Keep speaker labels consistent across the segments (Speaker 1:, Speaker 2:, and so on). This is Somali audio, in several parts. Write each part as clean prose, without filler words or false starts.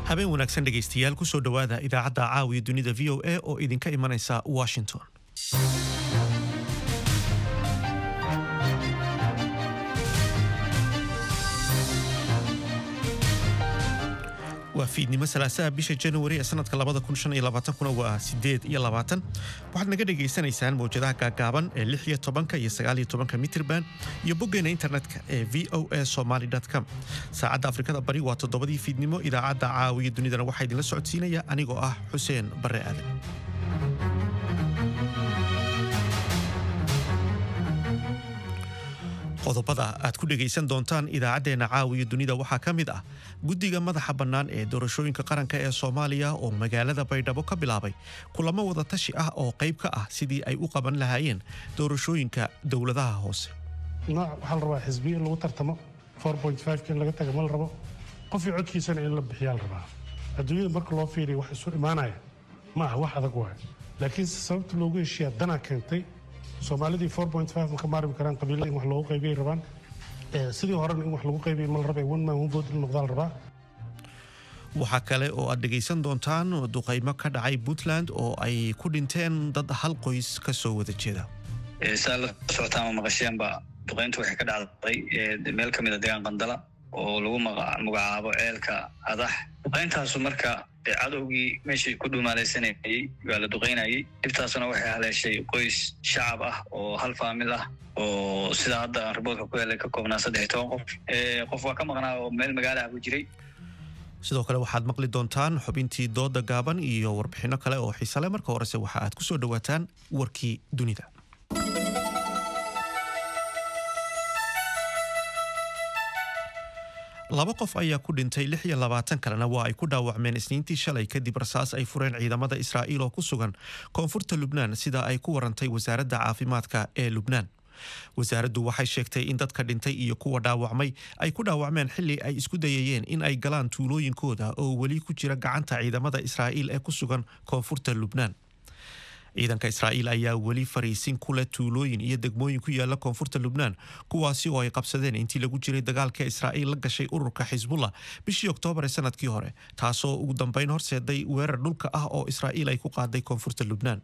Speaker 1: habeen wanaagsan dhegaystayaal ku soo dhowaada idaacadda caawiya dunida VOA oo idinka imanaysa Washington. waa fiidnimo salaasaha bisha January ee sanadka 2025 waa 8 waxaad naga dhageysanaysaan mowjadaha gaagaaban ee 16 iyo 19 mitir band iyo boggeena internetka ee voasomali.com. saacadda Afrikada Bari waa 7 fiidnimo. idaacadda caawiya dunidana waxaa idinla socodsiinaya anigoo ah Xuseen Barre Aadan. qodobada aad ku dhageysan doontaan idaacadeena caawiya dunida waxaa ka mid ah guddiga madaxa bannaan ee doorashooyinka qaranka ee Soomaaliya oo magaalada Baydhabo ka bilaabay kulamo wada tashi ah oo qayb ka ah sidii ay u qaban lahaayeen doorashooyinka dowladaha hoose.
Speaker 2: waxaa la rabaa xisbiya lagu tartamo 4.5 in laga tago ma la rabo qof codkiisana in la bixiyaa la rabaa. adduunyada marka loo fiiriyo wax isu imaanaya ma aha wax adag waay, laakiin sababta loogu heshiiyaa danaa keentay. Soomaalidii 4.5 ma ka maarmi karaan qabiilada in wax loogu qaybiyay rabaan. sidii horena in wax lagu qaybiyay ma la rabay one man one vote in noqdaa la rabaa.
Speaker 1: waxaa kale oo aad dhegaysan doontaan duqaymo ka dhacay Puntland oo ay ku dhinteen dad hal qoys ka soo wada jeeda.
Speaker 3: saa la socotaan maqasheenba duqayntu waxay ka dhacday meel ka mid ah deegaan Qandala oo lagu magacaabo ceelka Adax. duqayntaasu marka cadowgii meeshii ku dhumaalaysanayay waa la duqaynayay. dhibtaasuna waxay haleeshay qoys shacab ah oo hal faamil ah oo sida hadda riboodka ku helay ka koobnaa 13 qof. qof waa ka maqnaa oo meel magaalaha ku jiray.
Speaker 1: sidoo kale waxaad maqli doontaan xubintii dooda gaaban iyo warbixino kale oo xiiso leh. marka horese waxa aad ku soo dhawaataan warkii dunida. laba qof ayaa ku dhintay 26 kalena waa ay ku dhaawacmeen isniintii shalay kadib rasaas ay fureen ciidamada Israa'iil oo ku sugan koonfurta Lubnaan sida ay ku warantay wasaaradda caafimaadka ee Lubnaan. wasaaraddu waxay sheegtay in dadka dhintay iyo kuwa dhaawacmay ay ku dhaawacmeen xilli ay isku dayayeen in ay galaan tuulooyinkooda oo weli ku jira gacanta ciidamada Israa'iil ee ku sugan koonfurta Lubnaan. ciidanka Israa'iil ayaa weli fariisin ku leh tuulooyin iyo degmooyin ku yaala koonfurta Lubnaan kuwaasi oo ay qabsadeen intii lagu jiray dagaalka Israa'iil la gashay ururka Xisbullah bishii Oktoobar ee sanadkii hore, taasoo ugu dambeyn horseeday weerar dhulka ah oo Israa'iil ay ku qaaday koonfurta Lubnaan.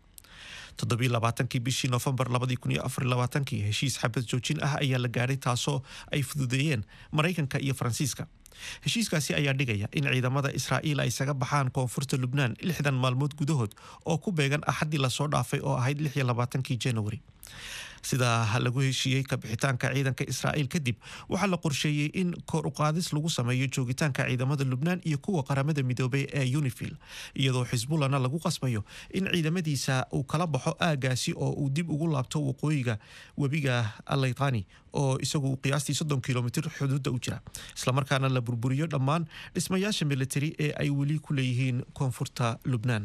Speaker 1: 27 bishii November 2024 heshiis xabad joojin ah ayaa la gaaray taasoo ay fududeeyeen Mareykanka iyo Faransiiska. heshiiskaasi ayaa dhigaya in ciidamada Israa'iil ay isaga baxaan koonfurta Lubnaan 60 maalmood gudahood oo ku beegan axadii la soo dhaafay oo ahayd 26 January. sida lagu heshiiyey ka bixitaanka ciidanka Israa'iil kadib waxaa la qorsheeyay in kor u qaadis lagu sameeyo joogitaanka ciidamada Lubnaan iyo kuwa qaramada midoobay ee UNIFIL, iyadoo Xisbullahna lagu qasbayo in ciidamadiisa uu kala baxo aagaasi oo uu dib ugu laabto waqooyiga webiga Al-Laytani oo isagu qiyaastii 30 kilomitir xuduudda u jira, isla markaana la burburiyo dhammaan dhismayaasha military ee ay weli ku leeyihiin koonfurta Lubnaan.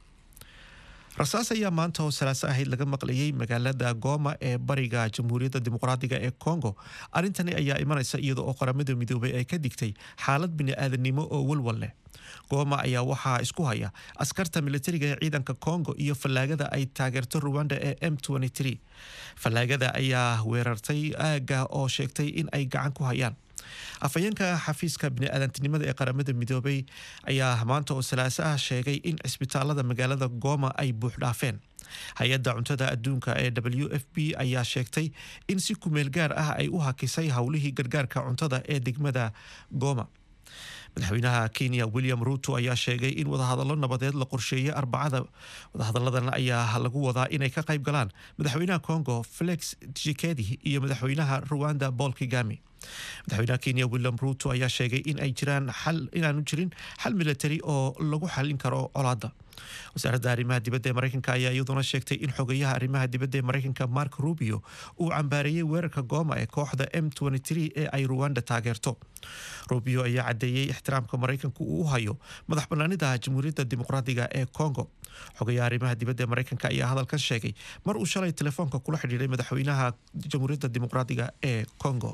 Speaker 1: rasaas ayaa maanta oo salaaso ahayd laga maqlayay magaalada Goma ee bariga Jamhuuriyadda Dimuqraadiga ee Congo. arrintani ayaa imanaysa iyadoo oo qaramada midoobay ay ka digtay xaalad bini'aadanimo oo walwal leh. Goma ayaa waxaa isku haya askarta militariga ee ciidanka Congo iyo fallaagada ay taageerto Rwanda ee M23. fallaagada ayaa weerartay aaga oo sheegtay in ay gacan ku hayaan. afayeenka xafiiska bini'aadantinimada ee qaramada midoobay ayaa maanta oo salaaso ah sheegay in cisbitaalada magaalada Goma ay buux dhaafeen. hay-adda cuntada adduunka ee WFP ayaa sheegtay in si kumeel gaar ah ay u hakisay howlihii gargaarka cuntada ee degmada Goma. madaxweynaha Kenya William Ruto ayaa sheegay in wadahadallo nabadeed la qorsheeyay Arbacada. wadahadalladan ayaa lagu wadaa inay ka qayb galaan madaxweynaha Congo Felix Tshisekedi iyo madaxweynaha Rwanda Paul Kagame. madaxweynaha Kenya William Ruto ayaa sheegay in ay jiraan inaanu jirin xal military oo lagu xalin karo colaadda. wasaaradda arrimaha dibadda ee Mareykanka ayaa iyaduna sheegtay in xogayaha arrimaha dibadda ee Mareykanka Mark Rubio uu cambaareeyay weerarka Goma ee kooxda M23 ee ay Rwanda taageerto. Rubio ayaa cadeeyay ixtiraamka Mareykanku uu u hayo madax bannaanida Jamhuuriyadda Dimuqraadiga ee Congo. xogayaha arrimaha dibadda ee Mareykanka ayaa hadalkan sheegay mar uu shalay telefoonka kula xidhiidhay madaxweynaha Jamhuuriyadda Dimuqraadiga ee Congo.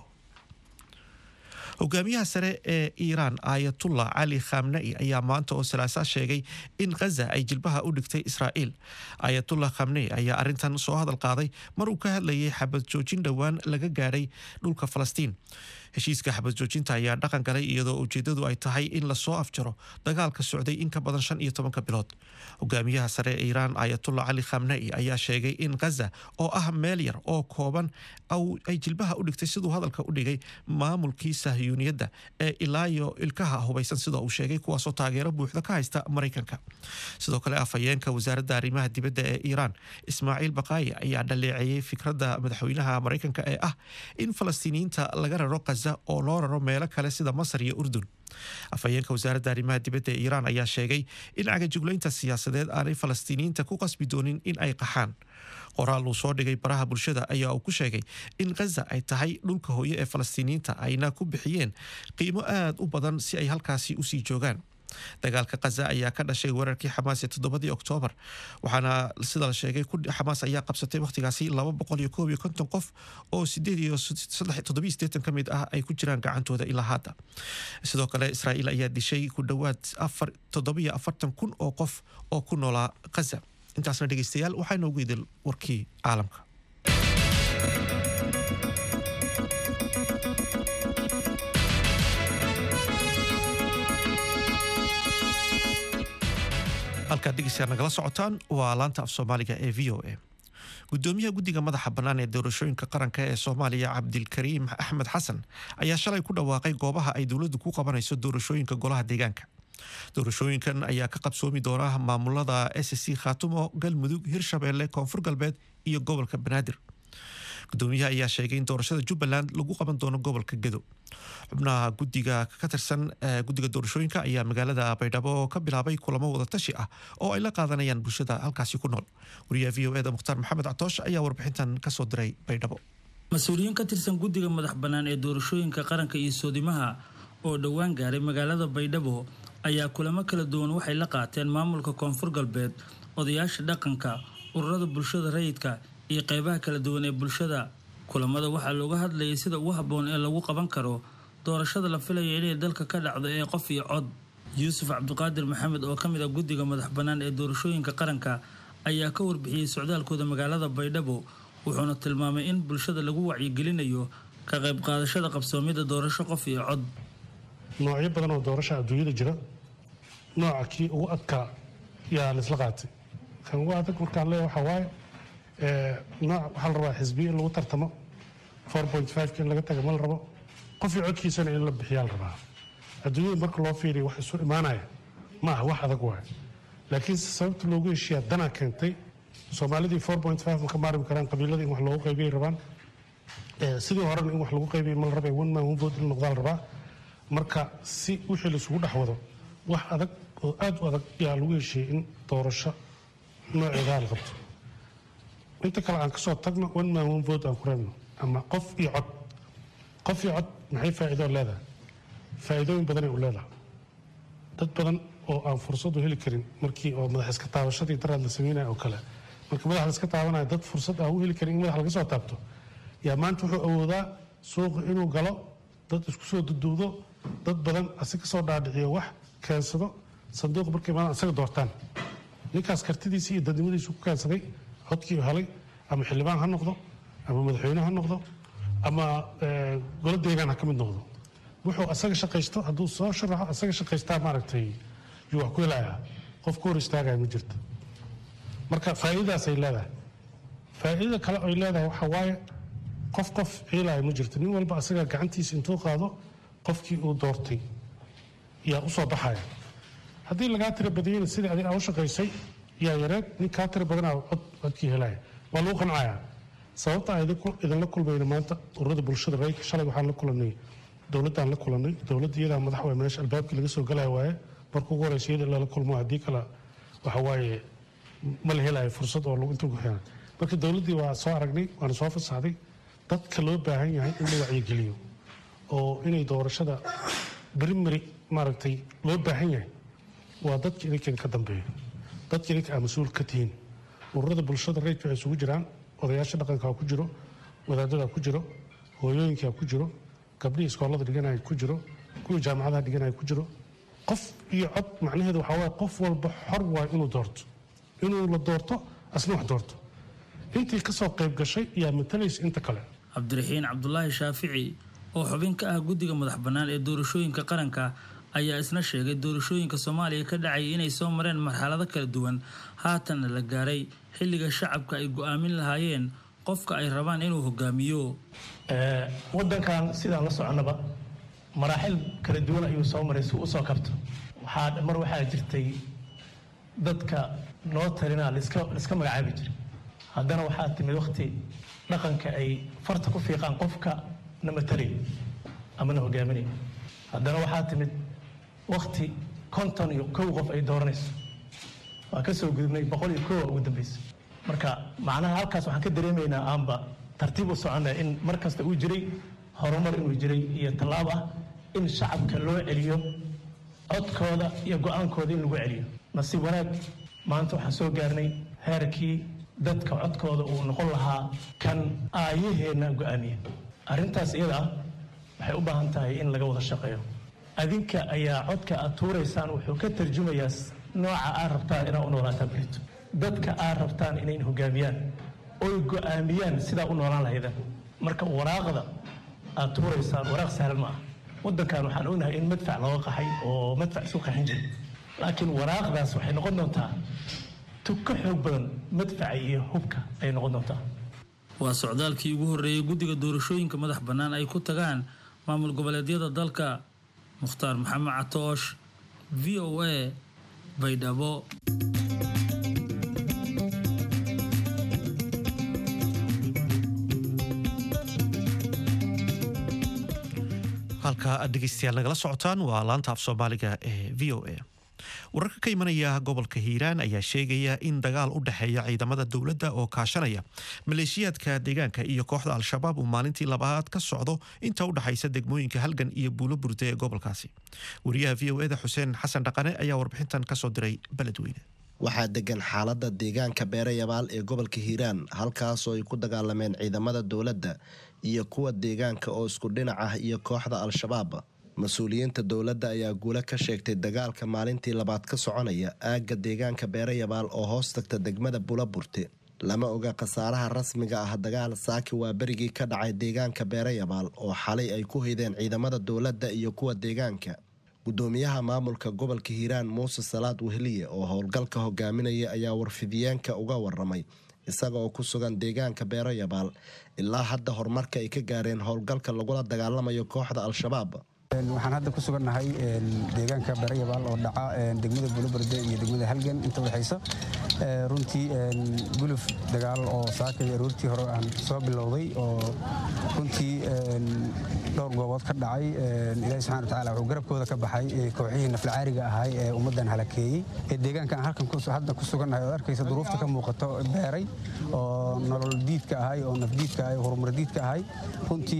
Speaker 1: hogaamiyaha sare ee Iran Ayatollah Ali Khamenei ayaa maanta oo salaaso sheegay in Gaza ay jilbaha u dhigtay Israa'iil. Ayatollah Khamenei ayaa arrintan soo hadal qaaday mar uu ka hadlayay xabad joojin dhowaan laga gaaray dhulka Falastiin. heshiiska xabad joojinta ayaa dhaqan galay iyadoo ujeedadu ay tahay in lasoo afjaro dagaalka socday in ka badan 15 bilood. hogaamiyaha sare ee Iiraan Ayatollah Ali Khamenei ayaa sheegay in Gaza oo ah meel yar oo kooban ay jilbaha u dhigtay siduu hadalka u dhigay maamulkii Sahyuuniyadda ee ilaayo ilkaha hubaysan sida uu sheegay kuwaasoo taageero buuxda ka haysta Mareykanka. sidoo kale afhayeenka wasaaradda arrimaha dibadda ee Iiraan Ismaaciil Baqaayi ayaa dhaleeceeyay fikradda madaxweynaha Mareykanka ee ah in Falastiiniyiinta laga raro Gaza oo loo raro meelo kale sida Masar iyo Urdun. afhayeenka wasaaradda arrimaha dibadda ee Iiraan ayaa sheegay in cagajuglaynta siyaasadeed aanay Falastiiniyiinta ku qasbi doonin in ay qaxaan. qoraal uu soo dhigay baraha bulshada ayaa uu ku sheegay in Gaza ay tahay dhulka hooyo ee Falastiiniyiinta ayna ku bixiyeen qiimo aad u badan si ay halkaasi u sii joogaan. dagaalka Gaza ayaa ka dhashay weerarkii Xamaas ee 7 Oktoobar waxaana sida la sheegay Xamaas ayaa qabsatay waqtigaasi 251 qof oo 87 ka mid ah ay ku jiraan gacantooda ilaa hadda. sidoo kale Israa'iil ayaa dishay ku dhawaad 47,000 oo qof oo ku noolaa Gaza. intaasna dhageystayaal waxaa inoogu idil warkii caalamka. halkaad dhegeystayaal nagala socotaan waa laanta af Soomaaliga ee VOA. gudoomiyaha guddiga madaxa bannaan ee doorashooyinka qaranka ee Soomaaliya Cabdilkariim Axmed Xasan ayaa shalay ku dhawaaqay goobaha ay dowladdu ku qabanayso doorashooyinka golaha deegaanka. doorashooyinkan ayaa ka qabsoomi doona maamulada SSC Khaatumo, Galmudug, Hirshabeelle, Koonfur Galbeed iyo gobolka Banaadir. gudoomiyaha ayaa sheegay in doorashada Jubbaland lagu qaban doono gobolka Gedo. xubnaha guddiga ka tirsan guddiga doorashooyinka ayaa magaalada Baydhabo ka bilaabay kulamo wada tashi ah oo ay la qaadanayaan bulshada halkaasi ku nool. wariyaha VOA Mukhtaar Maxamed Catoosh ayaa warbixintan ka soo diray Baydhabo.
Speaker 4: mas-uuliyiin ka tirsan guddiga madax bannaan ee doorashooyinka qaranka iyo soodimaha oo dhowaan gaaray magaalada Baydhabo ayaa kulamo kala duwan waxay la qaateen maamulka Koonfur Galbeed, odayaasha dhaqanka, ururada bulshada rayidka iyo qaybaha kala duwan ee bulshada. kulamada waxaa looga hadlayay sida ugu habboon ee lagu qaban karo doorashada la filayo inay dalka ka dhacdo ee qof iyo cod. Yuusuf Cabdiqaadir Maxamed oo ka mid ah guddiga madax bannaan ee doorashooyinka qaranka ayaa ka warbixiyay socdaalkooda magaalada Baydhabo wuxuuna tilmaamay in bulshada lagu wacyigelinayo ka qayb qaadashada qabsoomida doorasho qof iyo cod.
Speaker 2: noocyo badan oo doorasho adduunyada jira nooca kii ugu adkaa yaa la isla qaatay. kan ugu adag markaan leeyahay waxaa waaye nooc waxaa la rabaa xisbiya in lagu tartamo 4.5 in laga taga ma la rabo qof iyo codkiisana in la bixiyaa la rabaa. adduunyada marka loo fiiriyo wax isu imaanaya ma aha wax adag waaye laakiin sababta loogu heshiiyaa danaa keentay. soomaalidii 4.5 ma ka maarmi karaan, qabiiladii in wax loogu qaybiyay rabaan, sidii horena in wax lagu qaybiyay ma la rabay, one man one vote in noqdaa la rabaa. marka si wixii la isugu dhex wado wax adag oo aad u adag yaa lagu heshiiyey in doorasho nooceedaa la qabto. inta kale aan kasoo tagno one man one vote aan ku reebno ama qof iyo cod. qof iyo cod maxay faa'iido leedahay? faa'iidooyin badanay u leedahay. dad badan oo aan fursad u heli karin markii oo madax iska taabashadii daraad la sameynaya oo kale marka madax la iska taabanaya dad fursad aan u heli karin in madax laga soo taabto yaa maanta wuxuu awoodaa suuqa inuu galo, dad isku soo duduudo, dad badan asi kasoo dhaadhiciyo wax keensado sanduuq markay maanta isaga doortaan. ninkaas kartidiisii iyo dadnimadiisu ku keensaday codkii helay ama xildhibaan ha noqdo ama madaxweyne ha noqdo ama golo deegaan ha ka mid noqdo. wuxuu asaga shaqaysto hadduu soo sharaxo asaga shaqaystaa maaragtay yuu wax ku helayaa. qof ku hor istaagaya ma jirto. marka faa'iidadaasay leedahay. faa'iidada kale oy leedahay waxaa waaye qof ciilaya ma jirto. nin walba asaga gacantiisa intuu qaado qofkii uu doortay yaa u soo baxaya. haddii lagaa tira badiyeyna sidii adig aa u shaqaysay yaa yareed nin kaa tira badanaa codkii helaya waa lagu qancaya. sababta aan idinla kulmayna maanta ururada bulshada rayidka shalay waxaan la kulanay dowladdaan la kulanay. dowladda iyadaa madax waay meesha albaabkii laga soo galaya waaye marka ugu horeysa iyada lala kulmo haddii kale waxa waaye ma la helayo fursad oo lagu inta ku xeena. marka dowladdii waa soo aragnay waana soo fasaxday dadka loo baahan yahay in la wacyigeliyo oo inay doorashada primary maaragtay loo baahan yahay waa dadka idinkan ka dambeeya, dadka idinka aa mas-uul ka tihiin. ururada bulshada rayidka waxay isugu jiraan odayaasha dhaqanka ku jiro, wadaadada ku jiro, hooyooyinka ku jiro, gabdhihii iskoolada dhiganaya ku jiro, kuwii jaamacadaha dhiganaya ku jiro. qof iyo cod macnaheedu waxaa waaye qof walba xor waayo inuu doorto, inuu la doorto asna wax doorto. intii ka soo qayb gashay yaa matalaysa inta kale.
Speaker 4: Cabdiraxiin Cabdullaahi Shaafici oo xubin ka ah guddiga madax bannaan ee doorashooyinka qaranka ayaa isna sheegay doorashooyinka Soomaaliya ka dhacay inay soo mareen marxalado kala duwan haatan la gaaray xilliga shacabka ay go'aamin lahaayeen qofka ay rabaan inuu hogaamiyo
Speaker 5: wadankan sidaan la soconaba maraaxil kala duwan ayuu soo maray si uu soo kabto waxaa jirtay dadka loo talinaa la iska magacaabi jiray haddana waxaa timid waqti dhaqanka ay farta ku fiiqaan qofka na matalay ama na hogaaminay haddana waxaa timid waqti 51 qof ay dooranayso waa ka soo gudubnay 101 ugu dambaysa marka macnaha halkaas waxaan ka dareemaynaa aanba tartiib u soconaa in mar kasta uu jiray horumar inuu jiray iyo tallaab ah in shacabka loo celiyo codkooda iyo go'aankooda in lagu celiyo nasiib wanaag maanta waxaan soo gaarnay heerkii dadka codkooda uu noqon lahaa kan aayaheenna go'aamiya arrintaas iyada ah waxay u baahan tahay in laga wada shaqeeyo adinka ayaa codka aad tuuraysaan wuxuu ka tarjumayaa nooca aad rabtaan inaad u noolaataan berito dadka aad rabtaan inay hogaamiyaan oy go'aamiyaan sidaa u noolaan lahaydaan marka waraaqda aad tuuraysaan waraaq sahlan ma ah waddankan waxaan ognahay in madfac looga qaxay oo madfac isku qaxin jiray laakiin waraaqdaas waxay noqon doontaa tug ka xoog badan madfaca iyo hubka ay noqon doontaa
Speaker 4: waa socdaalkii ugu horreeyay guddiga doorashooyinka madax bannaan ay ku tagaan maamul goboleedyada dalka Mukhtaar Maxamed Catoosh VOA Baydhabo
Speaker 1: halka aad dhegeystayaal nagala socotaan waa laanta af Soomaaliga ee VOA wararka ka imanaya gobolka Hiiraan ayaa sheegaya in dagaal u dhaxeeya ciidamada dawladda oo kaashanaya maleeshiyaadka deegaanka iyo kooxda Al-Shabaab uu maalintii labaad ka socdo inta u dhaxaysa degmooyinka Halgan iyo Buulo Burde ee gobolkaasi wariyaha VOA-da Xuseen Xasan Dhaqane ayaa warbixintan ka soo diray Beledweyne
Speaker 6: waxaa degan xaaladda deegaanka Beerayabaal ee gobolka Hiiraan halkaas oo ay ku dagaalameen ciidamada dawladda iyo kuwa deegaanka oo isku dhinac ah iyo kooxda Al-Shabaab mas-uuliyiinta dawladda ayaa guula ka sheegtay dagaalka maalintii labaad ka soconaya aagga deegaanka Beerayabaal oo hoos tagta degmada Buulo Burde lama oga khasaaraha rasmiga ah dagaal saaki waa berigii ka dhacay deegaanka Beerayabaal oo xalay ay ku haydeen ciidamada dawladda iyo kuwa deegaanka gudoomiyaha maamulka gobolka Hiiraan Muuse Salaad Wehliye oo howlgalka hogaaminaya ayaa warfidiyeenka uga waramay isaga oo ku sugan deegaanka Beerayabaal ilaa hadda horumarka ay ka gaareen howlgalka lagula dagaalamayo kooxda Al-Shabaab
Speaker 7: waxaan hadda ku sugannahay deegaanka Beerayabaal oo dhaca degmada Buulo Burde iyo degmada Halgan inta waxaysa runtii guluf dagaal oo saakay aroortii hore aan soo bilowday oo runtii dhowr goobood ka dhacay Ilaahay subxaanahu wa tacaala wuxuu garabkooda ka baxay kooxihii naflacaariga ahaa ee ummadan halakeeyay deegaankan halkan hadda ku sugannahay oo arkaysa duruufta ka muuqato beeray oo nolol diidka ahay oo naf diidka ahay horumar diidka ahay runtii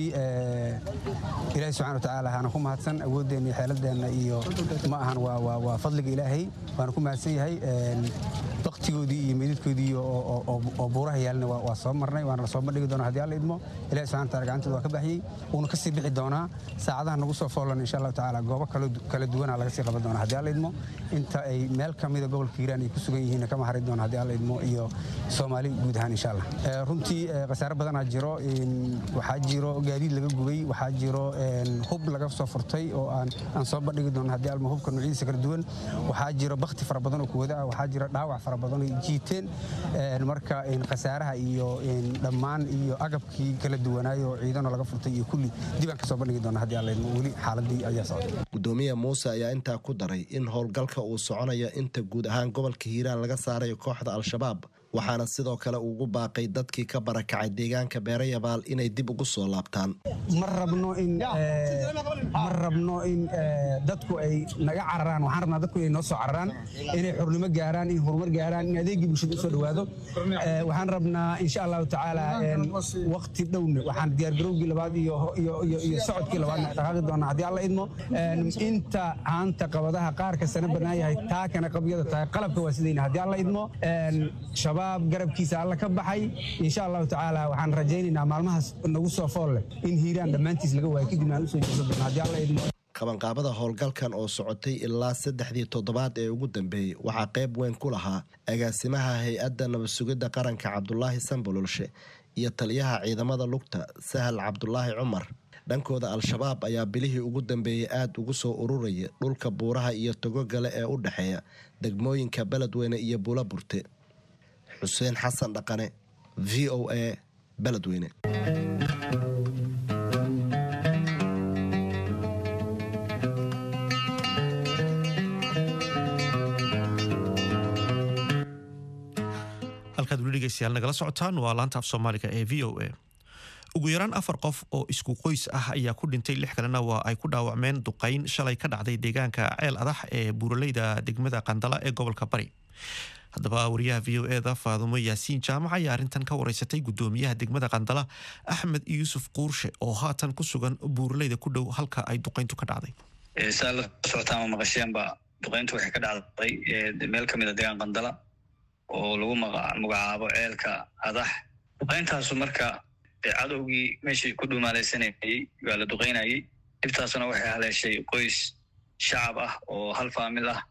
Speaker 7: Ilaahay subxaanahu wa tacaala waxaan ku mahadsan awoodeena iyo xeeladeena iyo ma ahan waa fadliga Ilaahay waan ku mahadsan yahay waqtigoodii iyo meedadkoodii oo buuraha yaalna waa soo marnay waana soo bandhigi doonaa haddii Alla idmo Ilaahay subxaanahu wa tacaala gacantooda waa ka baxiyay uuna ka sii bixi doonaa saacadaha nagu soo foolan insha Allah tacaala goobo kala duwan laga sii qaban doonaa haddii Alla idmo inta ay meel ka mid ah gobolka Hiiraan ay ku sugan yihiin kama harin doonaa haddii Alla idmo iyo Soomaali guud ahaan insha Allah runtii qasaar badan jiro waxaa jiro gaadiid laga gubay waxaa jiro hub laga soo furtay oo aan soo bandhigi doono haddii Alla hubka nuucyadiisa kala duwan waxaa jiro bakti fara badan oo kuwada waxaa jiro dhaawac fara badan oo jiiteen marka qasaaraha iyo dhammaan iyo agabkii kala duwanaayo ciidano laga furtay iyo kulli dib aan ka soo bandhigi doono haddii Alla idmo wali xaaladii ayaa socday
Speaker 6: gudoomiyaha Muuse ayaa intaa ku daray in howlgalka uu soconayo inta guud ahaan gobolka Hiiraan laga saarayo kooxda Al-Shabaab waxaana sidoo kale ugu baaqay dadkii ka barakacay deegaanka Beerayabaal inay dib ugu soo laabtaan
Speaker 7: ma rabno in dadku ay naga cararaan waxaan rabnaa dadku inay noo soo cararaan inay xornimo gaaraan in horumar gaaraan in adeegii bulshada u soo dhawaado waxaan rabnaa insha Allah tacaala waqti dhowna waxaan diyaar garowgii labaad iyo socodkii labaadna dhaqaaqi doonaa haddii Alla idmo inta aanta qabadaha qaarka sana banaan yahay taa kana qabyada tahay qalabka waa sidayna haddii Alla idmo shabaab garabkiisa Alla ka baxay insha Allah tacaala waxaan rajaynaynaa maalmahaas nagu soo fool leh in Hiiraan dhammaantiis laga waayo kadib aan u soo jeesan doonaa haddii Alla idmo
Speaker 6: qabanqaabada howlgalkan oo socotay ilaa 3 toddobaad ee ugu dambeeyay waxaa qayb weyn ku lahaa agaasimaha hay'adda nabad sugidda qaranka Cabdullaahi Sanbalolshe iyo taliyaha ciidamada lugta Sahal Cabdullaahi Cumar dhankooda al-shabaab ayaa bilihii ugu dambeeyey aada ugu soo ururaya dhulka buuraha iyo togogale ee u dhexeeya degmooyinka beledweyne iyo buulaburte. xuseen xasan dhaqane, v o a, beledweyne.
Speaker 1: halkaad weli dhegeystayaal nagala socotaan waa laanta af soomaaliga ee v o a. ugu yaraan 4 qof oo isku qoys ah ayaa ku dhintay 6 kalena waa ay ku dhaawacmeen duqayn shalay ka dhacday deegaanka ceel adax ee buuraleyda degmada qandala ee gobolka bari. haddaba wariyaha v o eda faadumo yaasiin jaamac ayaa arrintan ka wareysatay gudoomiyaha degmada qandala axmed yuusuf quurshe oo haatan ku sugan buuraleyda ku dhow halka ay duqayntu ka dhacday.
Speaker 3: saa la socotaan oo maqasheenba duqayntu waxay ka dhacday meel kamid a deegaan qandala oo lagu magacaabo ceelka adax. duqayntaasu marka cadowgii meeshii ku dhumaalaysanayay waa la duqaynayay. dhibtaasuna waxay haleeshay qoys shacab ah oo hal faamil ah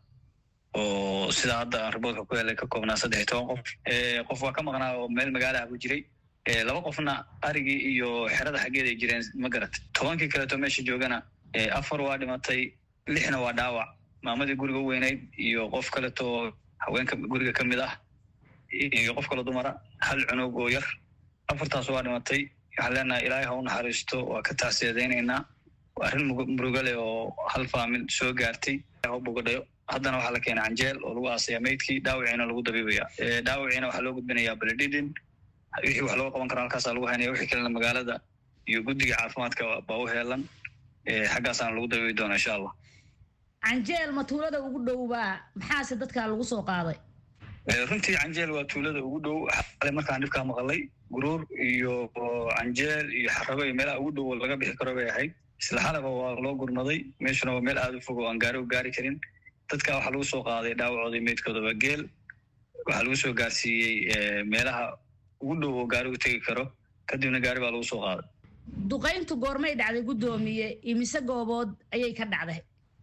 Speaker 3: oo sida hadda riboodka ku helay ka koobnaa 13 qof. qof waa ka maqnaa oo meel magaalaha ku jiray. 2 qofna arigii iyo xerada xaggeeda ay jireen ma garat. 10kii kaleeto meesha joogana 4 waa dhimatay, 6na waa dhaawac. maamadii guriga u weynayd iyo qof kaleeto haweenka guriga ka mid ah iyo qof kale dumara, hal cunug oo yar. 4taas waa dhimatay. waxaan leenahay ilaahay ha u naxariisto, waa ka tacsiyadaynaynaa. waa arrin murugo leh oo hal faamil soo gaartay. ha bogadhayo. haddana waxaa la keenay canjeel oo lagu aasaya maydkii, dhaawiciina lagu dabiibaya. dhaawiciina waxaa loo gudbinayaa baledhidin. wixii wax looga qaban karo halkaasaa lagu haynaya. wixii kalena magaalada iyo guddiga caafimaadka baa u heelan. xaggaasaana lagu dabiibi doona insha allah.
Speaker 8: canjeel ma tuulada ugu dhowbaa maxaase dadkaa lagu soo qaaday?
Speaker 3: runtii canjeel waa tuulada ugu dhow. xalay markaan dhibkaa maqalay guruur iyo canjeel iyo xarabo iyo meelaha ugu dhow laga bixi karo bay ahayd. isla xalaba waa loo gurmaday. meeshuna waa meel aada u fog oo aan gaari karin. dadkaa waxaa lagu soo qaaday dhaawacooda meydkoodaba geel. waxaa lagu soo gaarsiiyey meelaha ugu dhow oo gaarigu tegi karo. kadibna gaari baa lagu soo qaaday.
Speaker 8: duqayntu goormay dhacday gudoomiye? imise goobood ayay ka dhacday?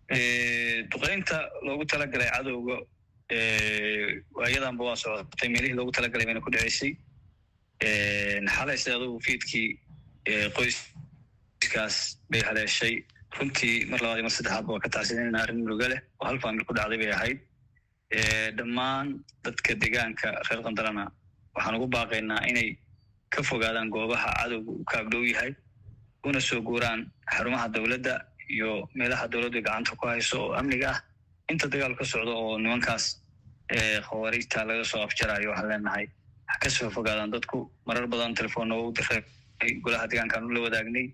Speaker 3: duqaynta loogu talagalay cadowga ayadanba waa socotay. meelihii loogu talagalay bayna ku dhaceysay. xalay sida adugu fiidkii qoyskaas bay haleeshay. runtii mar labaad iyo mar saddexaadba waa ka tacsidanayna arrin murugo leh oo hal faamil ku dhacday bay ahayd. dhammaan dadka deegaanka reer qandalana waxaan ugu baaqaynaa inay ka fogaadaan goobaha cadowga uu ka agdhow yahay, una soo guuraan xarumaha dowladda iyo meelaha dowladdu gacanta ku hayso oo amniga ah. inta dagaal ka socdo oo nimankaas khawaariijta laga soo afjarayo waxaan leenahay ha ka soo fogaadaan dadku. marar badan telefoonna waa u diray, golaha deegaankaan ula wadaagnay.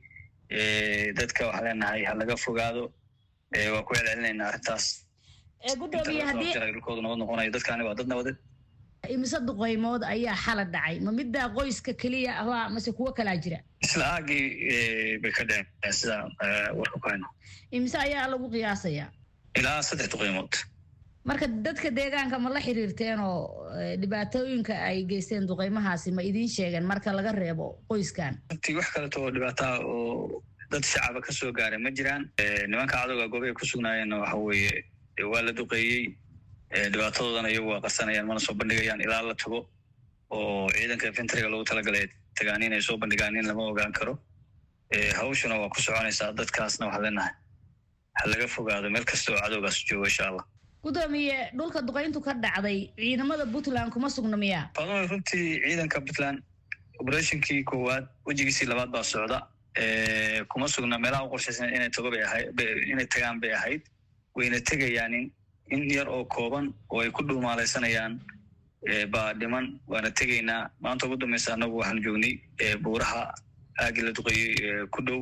Speaker 3: dadka waxaan leenahay ha laga fogaado. waa ku celcelinaynaa arrintaas.
Speaker 8: gudoomiye haddii
Speaker 3: dhulkoodu nabad noqonayo, dadkaani waa dad nabadeed.
Speaker 8: imise duqaymood ayaa xala dhacay? ma middaa qoyska keliya ahbaa mase kuwo kalaa jira?
Speaker 3: isla aagii bay ka dhaceen sida warka ku hayno.
Speaker 8: imise ayaa lagu qiyaasayaa?
Speaker 3: ilaa 3 duqaymood.
Speaker 8: marka dadka deegaanka ma la xiriirteen oo dhibaatooyinka ay geysteen duqaymahaasi ma idiin sheegeen marka laga reebo qoyskan?
Speaker 3: runtii wax kaleto oo dhibaataa oo dad shacaba ka soo gaaray ma jiraan. nimanka cadowga goobay ku sugnaayeenna waxa weeye waa la duqeeyey. dhibaatadoodana iyagu waa qarsanayaan, mana soo bandhigayaan ilaa la tago oo ciidanka infentriga loogu talagalay tagaan inay soo bandhigaan in lama ogaan karo. hawshuna waa ku soconaysaa. dadkaasna waxaa leenahay ha laga fogaado meel kasta oo cadowgaas joogo insha allah.
Speaker 8: gudoomiye dhulka duqayntu ka dhacday ciidamada puntland kuma sugna miyaa?
Speaker 3: faadumo runtii ciidanka puntland oberatinkii koowaad wejigiisii labaad baa socda. kuma sugna meelaha u qorshaysan inay tagaan bay ahayd. wayna tegayaan in yar oo kooban oo ay ku dhuumaalaysanayaan baa dhiman. waana tegaynaa. maanta ugu dambaysa annagu waxaan joognay buuraha aagii la duqeeyey ku dhow.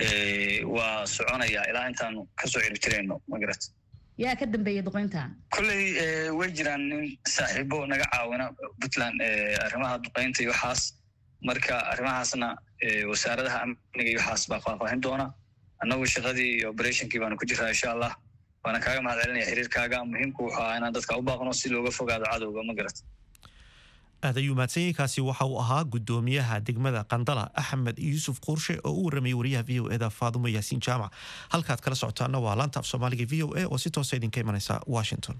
Speaker 3: waa soconayaa ilaa intaanu kasoo ciribtirayno magarat.
Speaker 8: yaa ka dambeeyay duqayntan?
Speaker 3: kolley way jiraan nin saaxiibo naga caawina puntland arrimaha duqaynta iyo waxaas. marka arrimahaasna wasaaradaha amniga iyo waxaas baa faahfaahin doona. annagu shaqadii iyo operationkii baanu ku jiraa insha allah. waana kaaga mahad celinaya xiriirkaaga. muhiimku wuxuu ahaa inaan dadka u baaqno si looga fogaado cadowga ma garat.
Speaker 1: aad ayuu mahadsan yahay. kaasi waxa uu ahaa gudoomiyaha degmada qandala axmed yuusuf quurshe oo u waramayay wariyaha v o eda faadumo yaasiin jaamac. halkaad kala socotaana waa laanta af soomaaliga v o a oo si toosa idinka imanaysa washington.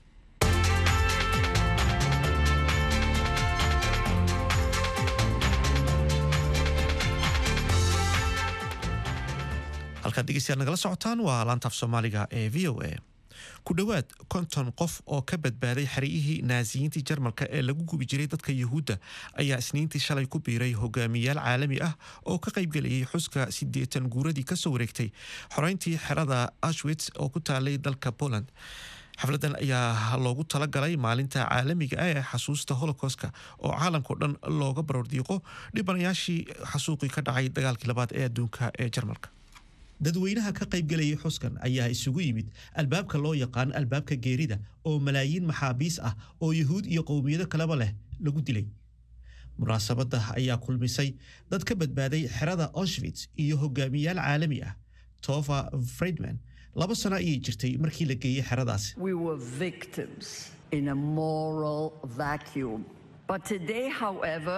Speaker 1: halkaad dhegeystayaal nagala socotaan waa laanta af soomaaliga ee VOA. ku dhowaad 50 qof oo ka badbaaday xeriyihii naasiyiintii Jarmalka ee lagu gubi jiray dadka Yuhuudda ayaa isniintii shalay ku biiray hogaamiyayaal caalami ah oo ka qaybgalayay xuska 80 guuradii ka soo wareegtay xoreyntii xerada Auschwitz oo ku taalay dalka Poland. xafladan ayaa loogu talagalay maalinta caalamiga ah ee xasuusta Holocaustka oo caalamka dhan looga baroordiiqo dhibanayaashii xasuuqii ka dhacay dagaalkii labaad ee adduunka ee Jarmalka. dadweynaha ka qaybgalayay xuskan ayaa isugu yimid albaabka loo yaqaan albaabka geerida oo malaayiin maxaabiis ah oo Yuhuud iyo qowmiyado kaleba leh lagu dilay. munaasabada ayaa kulmisay dad ka badbaaday xerada Auschwitz iyo hogaamiyayaal caalami ah. Tova Friedman 2 sano ayay jirtay markii la geeyay xeradaas.
Speaker 9: We were victims in a moral vacuum. But today, however,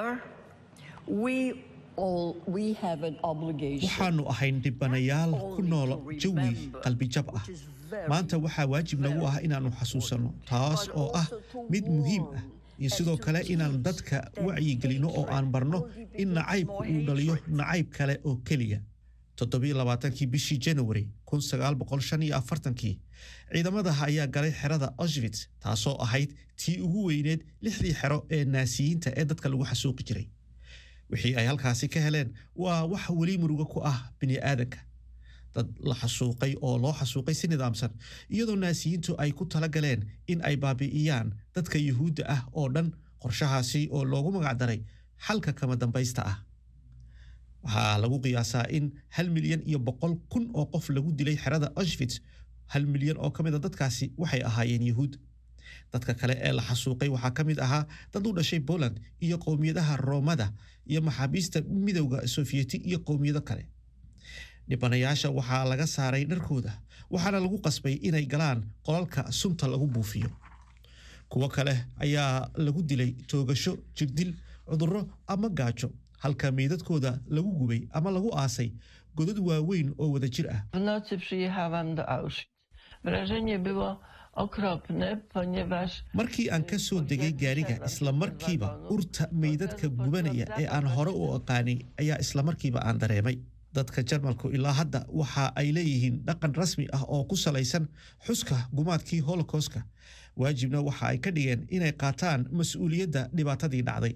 Speaker 9: we have an obligation.
Speaker 1: waxaanu ahayn dhibanayaal ku nool jawi qalbijab ah. maanta waxaa waajib nagu ah inaanu xasuusano taas oo ah mid muhiim ah iyo sidoo kale inaan dadka wacyi gelino oo aan barno in nacaybku uu dhaliyo nacayb kale oo keliya. 27 bishii January 1945 ciidamada ayaa galay xerada Auschwitz taasoo ahayd tii ugu weyneed 6 xero ee naasiyiinta ee dadka lagu xasuuqi jiray. wixii ay halkaasi ka heleen waa wax weli murugo ku ah bini aadanka. dad la xasuuqay oo loo xasuuqay si nidaamsan iyadoo naasiyiintu ay ku tala galeen in ay baabi'iyaan dadka Yuhuudda ah oo dhan. qorshahaasi oo loogu magac daray xalka kama dambaysta ah. waxaa lagu qiyaasaa in 1,100,000 oo qof lagu dilay xerada Auschwitz. 1 milyan oo kamid ah dadkaasi waxay ahaayeen Yuhuud. dadka kale ee la xasuuqay waxaa ka mid ahaa dad u dhashay Poland iyo qowmiyadaha Roomada iyo maxaabiista midowga Sofiyeeti iyo qowmiyado kale. dhibanayaasha waxaa laga saaray dharkooda waxaana lagu qasbay inay galaan qolalka sunta lagu buufiyo. kuwa kale ayaa lagu dilay toogasho, jirdil, cudurro ama gaajo, halka meydadkooda lagu gubay ama lagu aasay godad waaweyn oo wada jir ah. markii aan ka soo degay gaariga isla markiiba urta meydadka gubanaya ee aan hore u aqaanay ayaa isla markiiba aan dareemay. dadka Jarmalku ilaa hadda waxa ay leeyihiin dhaqan rasmi ah oo ku salaysan xuska gumaadkii Holocaustka. waajibna waxa ay ka dhigeen inay qaataan mas'uuliyadda dhibaatadii dhacday.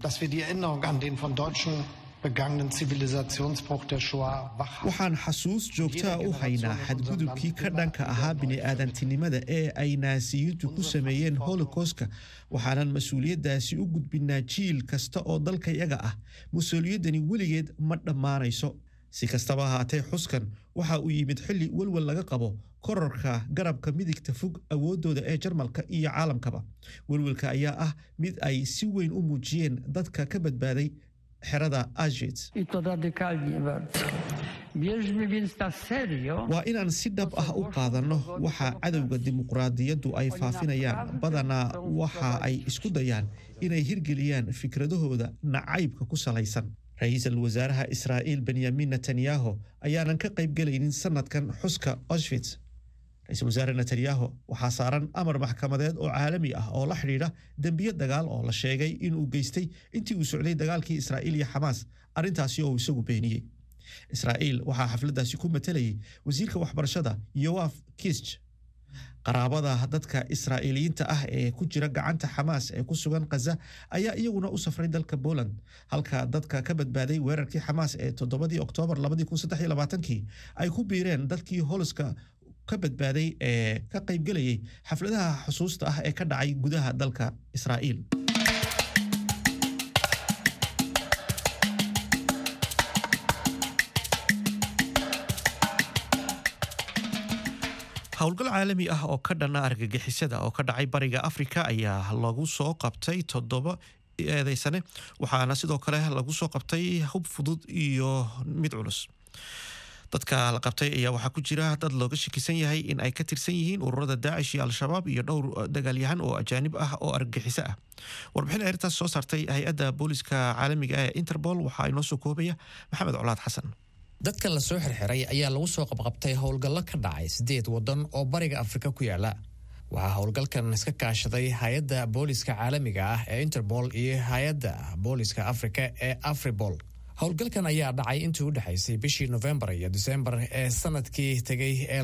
Speaker 1: waxaan xasuus joogtaa u haynaa xadgudubkii ka dhanka ahaa bini'aadantinimada ee ay naasiyiintu ku sameeyeen Holocaustka. waxaanan mas-uuliyaddaasi u gudbinaa jiil kasta oo dalka iyaga ah. mas-uuliyaddani weligeed ma dhammaanayso. si kastaba ahaatee xuskan waxa uu yimid xilli walwal laga qabo kororka garabka midigta fog awoodooda ee Jarmalka iyo caalamkaba. walwalka ayaa ah mid ay si weyn u muujiyeen dadka ka badbaaday xerada Auschwitz. waa inaan si dhab ah u qaadanno waxa cadowga dimuqraadiyaddu ay faafinayaan. badanaa waxa ay isku dayaan inay hirgeliyaan fikradahooda nacaybka ku salaysan. ra'iisul wasaaraha Israa'iil Benjamin Netanyahu ayaanan ka qaybgalaynin sanadkan xuska Auschwitz. ra'iisul wasaare Netanyahu waxaa saaran amar maxkamadeed oo caalami ah oo la xidhiidha dambiyo dagaal oo la sheegay inuu geystay intii uu socday dagaalkii Israa'iil iyo Xamaas. arrintaasi oo isagu beeniyey. Israa'iil waxaa xafladaasi ku matalayay wasiirka waxbarashada Yoav Kish. qaraabada dadka Israa'iiliyiinta ah ee ku jira gacanta Xamaas ee ku sugan Gaza ayaa iyaguna u safray dalka Poland, halka dadka ka badbaaday weerarkii Xamaas ee 7 Oktoobar 2023 ay ku biireen dadkii Holocaustka ka badbaaday ee ka qaybgalayay xafladaha xusuusta ah ee ka dhacay gudaha dalka Israa'iil. howlgal caalami ah oo ka dhana argagixisada oo ka dhacay bariga Afrika ayaa lagu soo qabtay 7 eedeysane. waxaana sidoo kale lagu soo qabtay hub fudud iyo mid culus. dadka la qabtay ayaa waxaa ku jira dad looga shakisan yahay in ay ka tirsan yihiin ururada Daesh iyo Al-Shabaab iyo dhowr dagaalyahan oo ajaanib ah oo argagixiso ah. warbixin arrintaas soo saartay hay'adda booliska caalamiga ee Interpol waxaa inoo soo koobaya Maxamed Colaad Xasan.
Speaker 10: dadka la soo xirxiray ayaa lagu soo qabqabtay howlgallo ka dhacay 8 wadan oo bariga Afrika ku yaala. waxaa howlgalkan iska kaashaday hay'adda booliska caalamiga ah ee Interpol iyo hay'adda booliska Afrika ee Afripol. howlgalkan ayaa dhacay intii u dhexaysay bishii November iyo December ee sanadkii tegay ee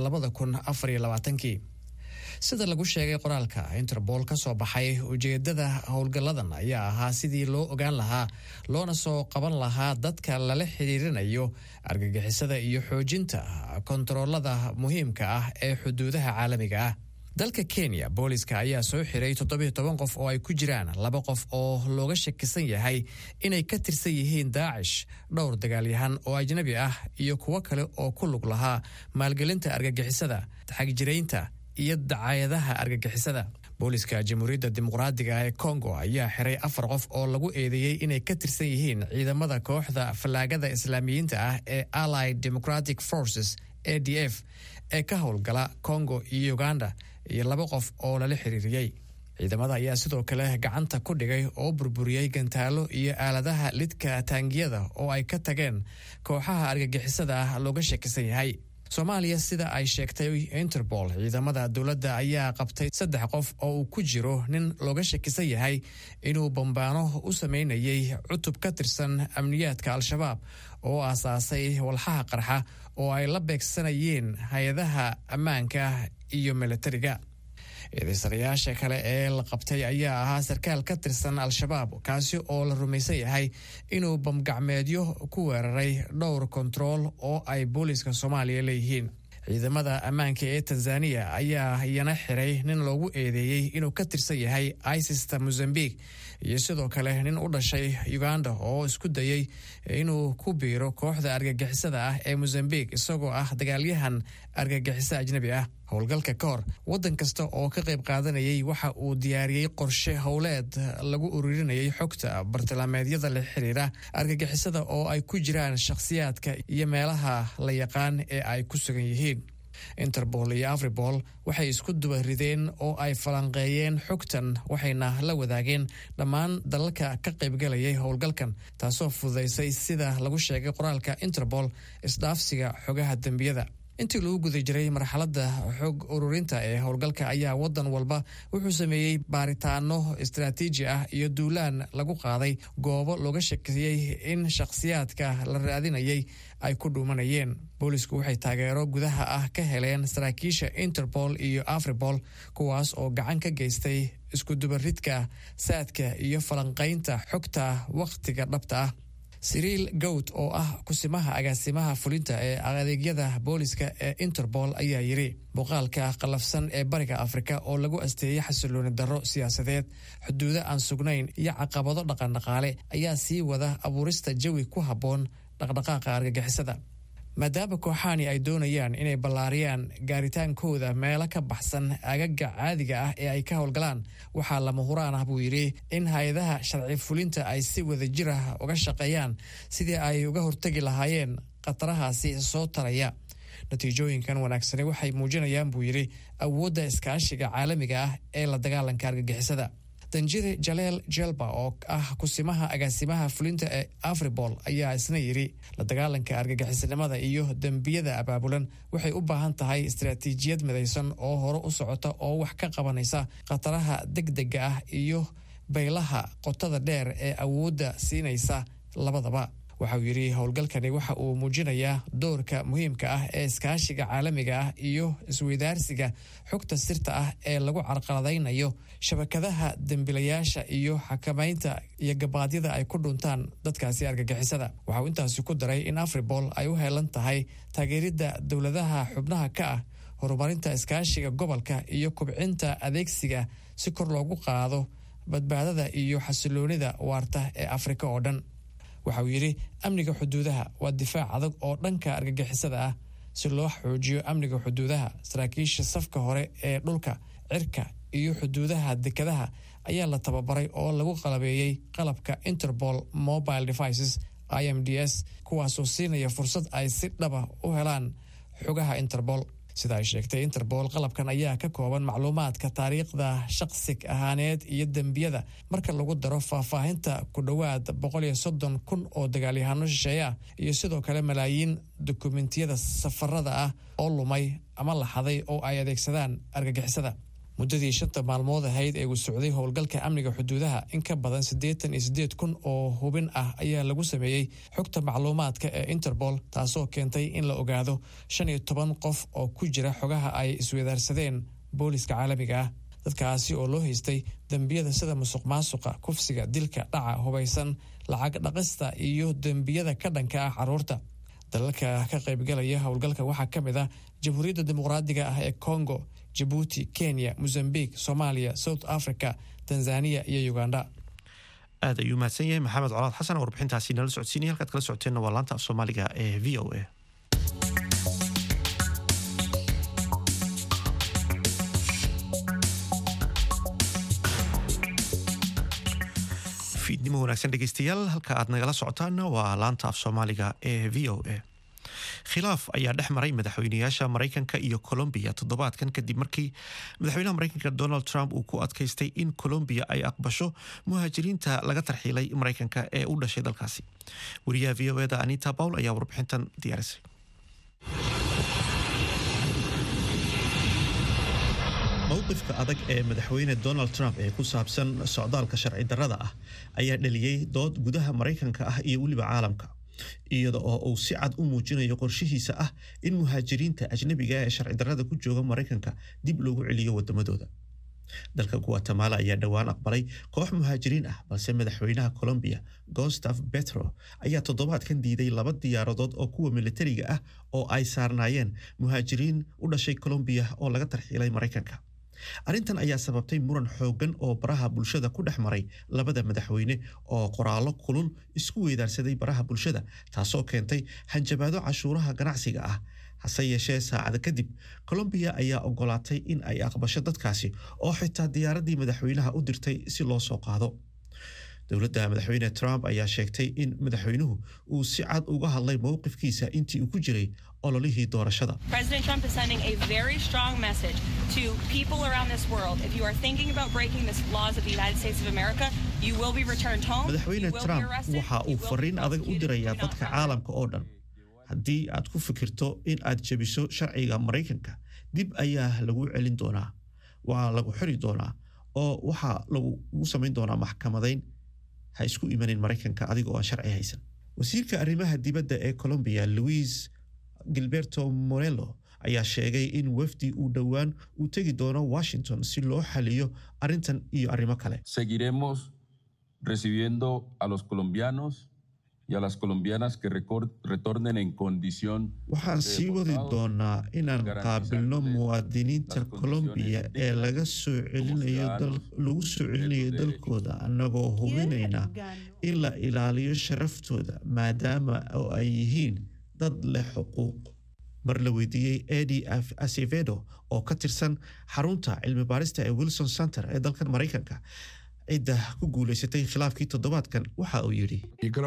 Speaker 10: 2024. sida lagu sheegay qoraalka Interpol ka soo baxay ujeedada howlgaladan ayaa ahaa sidii loo ogaan lahaa loona soo qaban lahaa dadka lala xiriirinayo argagixisada iyo xoojinta kontaroolada muhiimka ah ee xuduudaha caalamiga ah. dalka Kenya booliska ayaa soo xiray 17 qof oo ay ku jiraan 2 qof oo looga shakisan yahay inay ka tirsan yihiin Daesh, dhowr dagaalyahan oo ajnabi ah iyo kuwa kale oo ku lug lahaa maalgelinta argagixisada, xagjiraynta iyo dacaayadaha argagixisada. booliska Jamhuuriyadda Dimuqraadiga ee Congo ayaa xiray 4 qof oo lagu eedeeyay inay ka tirsan yihiin ciidamada kooxda falaagada Islaamiyiinta ah ee Allied Democratic Forces ADF ee ka howlgala Congo iyo Uganda, iyo 2 qof oo lala xiriiriyay. ciidamada ayaa sidoo kale gacanta ku dhigay oo burburiyay gantaalo iyo aaladaha lidka taangiyada oo ay ka tageen kooxaha argagixisada ah looga shakisan yahay. Soomaaliya sida ay sheegtay Interpol, ciidamada dowladda ayaa qabtay 3 qof oo uu ku jiro nin looga shakisan yahay inuu bambaano u sameynayay cutub ka tirsan amniyaadka Al-Shabaab oo aasaasay walxaha qarxa oo ay la beegsanayeen hay'adaha ammaanka iyo militariga. eedeysanayaasha kale ee la qabtay ayaa ahaa sarkaal ka tirsan Al-Shabaab kaasi oo la rumaysan yahay inuu bamgacmeedyo ku weeraray dhowr kontarool oo ay booliska Soomaaliya leeyihiin. ciidamada ammaanka ee Tanzania ayaa iyana xiray nin loogu eedeeyay inuu ka tirsan yahay ISIS-ta Mozambique iyo sidoo kale nin u dhashay Uganda oo isku dayay inuu ku biiro kooxda argagixisada ah ee Mozambique isagoo ah dagaalyahan argagixisa ajnabi ah. howlgalka ka hor waddan kasta oo ka qayb qaadanayay waxa uu diyaariyey qorshe howleed lagu ururinayay xogta bartilmaameedyada la xiriira argagixisada oo ay ku jiraan shakhsiyaadka iyo meelaha la yaqaan ee ay ku sugan yihiin. Interpol iyo Afripol waxay isku duba rideen oo ay falanqeeyeen xogtan waxayna la wadaageen dhammaan dalalka ka qaybgalayay howlgalkan, taasoo fududeysay sida lagu sheegay qoraalka Interpol isdhaafsiga xogaha dambiyada. intii lagu guda jiray marxaladda xog ururinta ee howlgalka ayaa waddan walba wuxuu sameeyey baaritaano istiraatiiji ah iyo duulaan lagu qaaday goobo looga shakiyey in shakhsiyaadka la raadinayay ay ku dhuumanayeen. boolisku waxay taageero gudaha ah ka heleen saraakiisha Interpol iyo Afripol kuwaas oo gacan ka geystay isku dubaridka saadka iyo falanqaynta xogta waqtiga dhabta ah. Cyril Goat oo ah kusimaha agaasimaha fulinta ee adeegyada booliska ee Interpol ayaa yiri boqaalka qalafsan ee bariga Afrika oo lagu asteeyay xasilooni darro siyaasadeed, xuduudo aan sugnayn iyo caqabado dhaqan-dhaqaale ayaa sii wada abuurista jawi ku habboon dhaqdhaqaaqa argagixisada. maadaama kooxaani ay doonayaan inay ballaariyaan gaaritaankooda meelo ka baxsan aagaga caadiga ah ee ay ka howlgalaan, waxaa lama huraan ah buu yidhi in hay-adaha sharci fulinta ay si wadajir ah uga shaqeeyaan sidii ay uga hortegi lahaayeen khatarahaasi soo taraya. natiijooyinkan wanaagsani waxay muujinayaan buu yidhi awoodda iskaashiga caalamiga ah ee la dagaalanka argagixisada. Danjire Jaleel Jelba oo ah kusimaha agaasimaha fulinta ee Afripol ayaa isna yiri la dagaalanka argagixisanimada iyo dambiyada abaabulan waxay u baahan tahay istiraatiijiyad midaysan oo hore u socota oo wax ka qabanaysa khataraha degdega ah iyo baylaha qotada dheer ee awoodda siinaysa labadaba. waxa uu yiri howlgalkani waxa uu muujinayaa doorka muhiimka ah ee iskaashiga caalamiga ah iyo isweydaarsiga xogta sirta ah ee lagu carqaladaynayo shabakadaha dembilayaasha iyo xakamaynta iyo gabaadyada ay ku dhuntaan dadkaasi argagixisada. waxa uu intaasi ku daray in Afripol ay u heelan tahay taageeridda dowladaha xubnaha ka ah horumarinta iskaashiga gobolka iyo kubcinta adeegsiga si kor loogu qaado badbaadada iyo xasiloonida waarta ee Afrika oo dhan. waxa uu yidhi amniga xuduudaha waa difaac adag oo dhanka argagixisada ah. si loo xoojiyo amniga xuduudaha, saraakiisha safka hore ee dhulka, cirka iyo xuduudaha dekedaha ayaa la tababaray oo lagu qalabeeyey qalabka Interpol Mobile Devices IMDS, kuwaasoo siinaya fursad ay si dhaba u helaan xogaha Interpol. sida ay sheegtay Interpol, qalabkan ayaa ka kooban macluumaadka taariikhda shakhsi ahaaneed iyo dembiyada marka lagu daro faahfaahinta ku dhowaad 130,000 oo dagaalyahano shisheeye ah iyo sidoo kale malaayiin dokumentiyada safarada ah oo lumay ama la xaday oo ay adeegsadaan argagixisada. muddadii 5 maalmood ahayd ee uu socday howlgalka amniga xuduudaha in ka badan 88,000 oo hubin ah ayaa lagu sameeyey xogta macluumaadka ee Interpol taasoo keentay in la ogaado 15 qof oo ku jira xogaha ay isweydaarsadeen booliska caalamiga ah dadkaasi oo loo haystay dambiyada sida musuqmaasuqa kufsiga dilka dhaca hubaysan lacag dhaqista iyo dambiyada ka dhanka ah caruurta dalalka ka qaybgalaya howlgalka waxaa ka mid ah Jamhuuriyadda Dimuqraadiga ah ee Congo, Djibouti, Kenya, Mozambique, Soomaaliya, South Africa, Tanzania iyo Uganda.
Speaker 1: aad ayuu mahadsan yahay maxamed colaad xasan warbixintaasi nala socodsiinaya halkaad kala socoteenna waa laanta af soomaaliga ee VOA. fiidnimo wanaagsan dhegeystayaal halka aad nagala socotaanna waa laanta af soomaaliga ee VOA. khilaaf ayaa dhex maray madaxweynayaasha Mareykanka iyo Colombia toddobaadkan kadib markii madaxweynaha Mareykanka Donald Trump uu ku adkaystay in Colombia ay aqbasho muhaajiriinta laga tarxiilay Mareykanka ee u dhashay dalkaasi. wariyaha VOA-da Anita Paul ayaa warbixintan diyaarisay. mowqifka adag ee madaxweyne Donald Trump ee ku saabsan socdaalka sharci darrada ah ayaa dhaliyay dood gudaha Mareykanka ah iyo waliba caalamka iyada oo uu si cad u muujinayo qorshihiisa ah in muhaajiriinta ajnabiga ee sharci darrada ku jooga Mareykanka dib loogu celiyo waddamadooda. dalka Guatemala ayaa dhawaan aqbalay koox muhaajiriin ah balse madaxweynaha Colombia Gustavo Petro ayaa toddobaadkan diiday 2 diyaaradood oo kuwa militariga ah oo ay saarnaayeen muhaajiriin u dhashay Colombia oo laga tarxiilay Mareykanka. arrintan ayaa sababtay muran xoogan oo baraha bulshada ku dhex maray labada madaxweyne oo qoraallo kulul isku weydaarsaday baraha bulshada taasoo keentay hanjabaado cashuuraha ganacsiga ah. hase yeeshee saacada kadib Colombia ayaa ogolaatay in ay aqbasho dadkaasi oo xitaa diyaaradii madaxweynaha u dirtay si loo soo qaado. dowladda madaxweyne Trump ayaa sheegtay in madaxweynuhu uu si cad uga hadlay mowqifkiisa intii uu ku jiray ololihii doorashada.
Speaker 11: President Trump is sending a very strong message to people around this world. If you are thinking about breaking the laws of the United States of America, you will be returned home.
Speaker 1: madaxweyne Trump waxa uu fariin adag u dirayaa dadka caalamka oo dhan. haddii aad ku fikirto in aad jabiso sharciga Mareykanka dib ayaa lagu celin doonaa waa lagu xiri doonaa oo waxa lagu samayn doonaa maxkamadayn ha isku imanin Mareykanka adiga oo sharci haysan. wasiirka arrimaha dibadda ee Colombia Luis Gilberto Moreno ayaa sheegay in wafdi uu dhawaan uu tagi doono Washington si loo xaliyo arrintan iyo arrimo kale.
Speaker 12: Seguiremos recibiendo a los colombianos y a las colombianas que retornen en condición.
Speaker 1: waxaan sii wadi doonaa inaan qaabilno muwaadiniinta Colombia ee lagu soo celinayo dalkooda annagoo hubinayna in la ilaaliyo sharaftooda maadaama oo ay yihiin dad leh xuquuq. mar la weydiiyey Eddie Acevedo oo ka tirsan xarunta cilmi baarista ee Wilson Center ee dalka Mareykanka cidda ku guuleysatay khilaafkii toddobaadkan waxa uu yidhi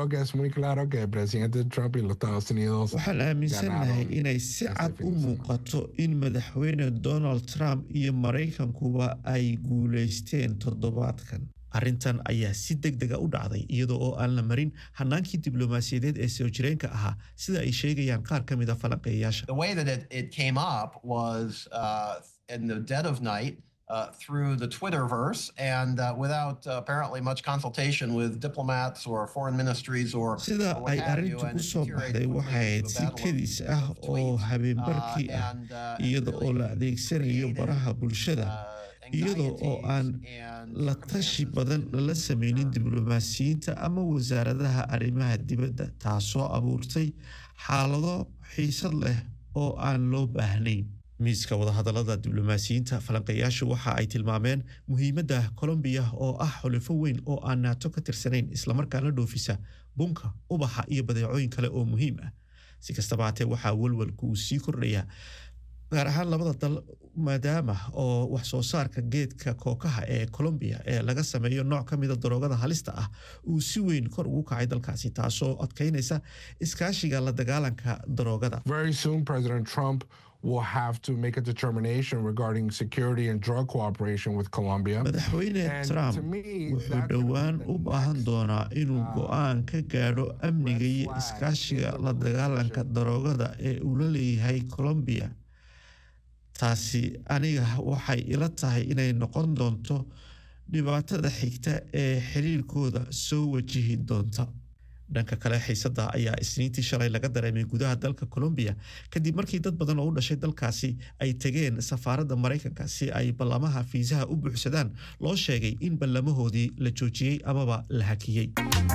Speaker 1: waxaan aaminsanahay inay si cad u muuqato in madaxweyne Donald Trump iyo Mareykankuba ay guuleysteen toddobaadkan. arrintan ayaa si degdega u dhacday iyadoo oo aan la marin hanaankii diblomaasiyadeed ee soo jireenka ahaa sida ay sheegayaan qaar ka mid ah falanqeeyayaasha.
Speaker 13: The way that it came up was in the dead of night through the Twitterverse and without apparently much consultation with diplomats or foreign ministries or
Speaker 1: sida ay arrintu ku soo baxday waxay si kedis ah oo habeenbarkii ah iyada oo la adeegsanayo baraha bulshada iyadoo oo aan la tashi badan la sameynin diblomaasiyiinta ama wasaaradaha arrimaha dibadda taasoo abuurtay xaalado xiisad leh oo aan loo baahnayn. miiska wadahadallada diblomaasiyiinta falanqeeyaashu waxa ay tilmaameen muhiimadda Colombia oo ah xulafo weyn oo aan NATO ka tirsanayn islamarkaana dhoofisa bunka ubaxa iyo badeecooyin kale oo muhiim ah. si kastaba haatee waxaa walwalku uu sii kordhaya gaar ahaan labada dal maadaama oo wax soo saarka geedka kookaha ee Colombia ee laga sameeyo nooc ka mid ah daroogada halista ah uu si weyn kor ugu kacay dalkaasi taasoo adkeynaysa iskaashiga la dagaalanka daroogada.
Speaker 14: Very soon President Trump will have to make a determination regarding security and drug cooperation with Colombia.
Speaker 1: madaxweyne Trump wuxuu dhawaan u baahan doonaa inuu go'aan ka gaadho amniga iyo iskaashiga la dagaalanka daroogada ee uu la leeyahay Colombia. taasi aniga waxay ila tahay inay noqon doonto dhibaatada xigta ee xiriirkooda soo wajihi doonta. dhanka kale xiisada ayaa isniintii shalay laga dareemay gudaha dalka Colombia kadib markii dad badan oo u dhashay dalkaasi ay tageen safaaradda Mareykanka si ay ballamaha fiisaha u buuxsadaan loo sheegay in ballamahoodii la joojiyay amaba la hakiyay.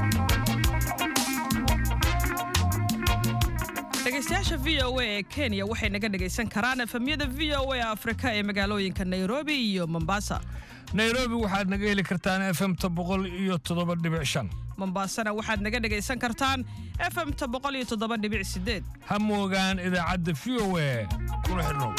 Speaker 15: dhegeystayaasha VOA ee Kenya waxay naga dhegeysan karaan efemyada VOA Afrika ee magaalooyinka Nairobi iyo Mombasa.
Speaker 16: Nairobi waxaad naga heli kartaan FM 107.5.
Speaker 15: Mombasana waxaad naga dhegeysan kartaan FM 107.8.
Speaker 16: Ha moogaan idaacadda VOA kuna xirnow.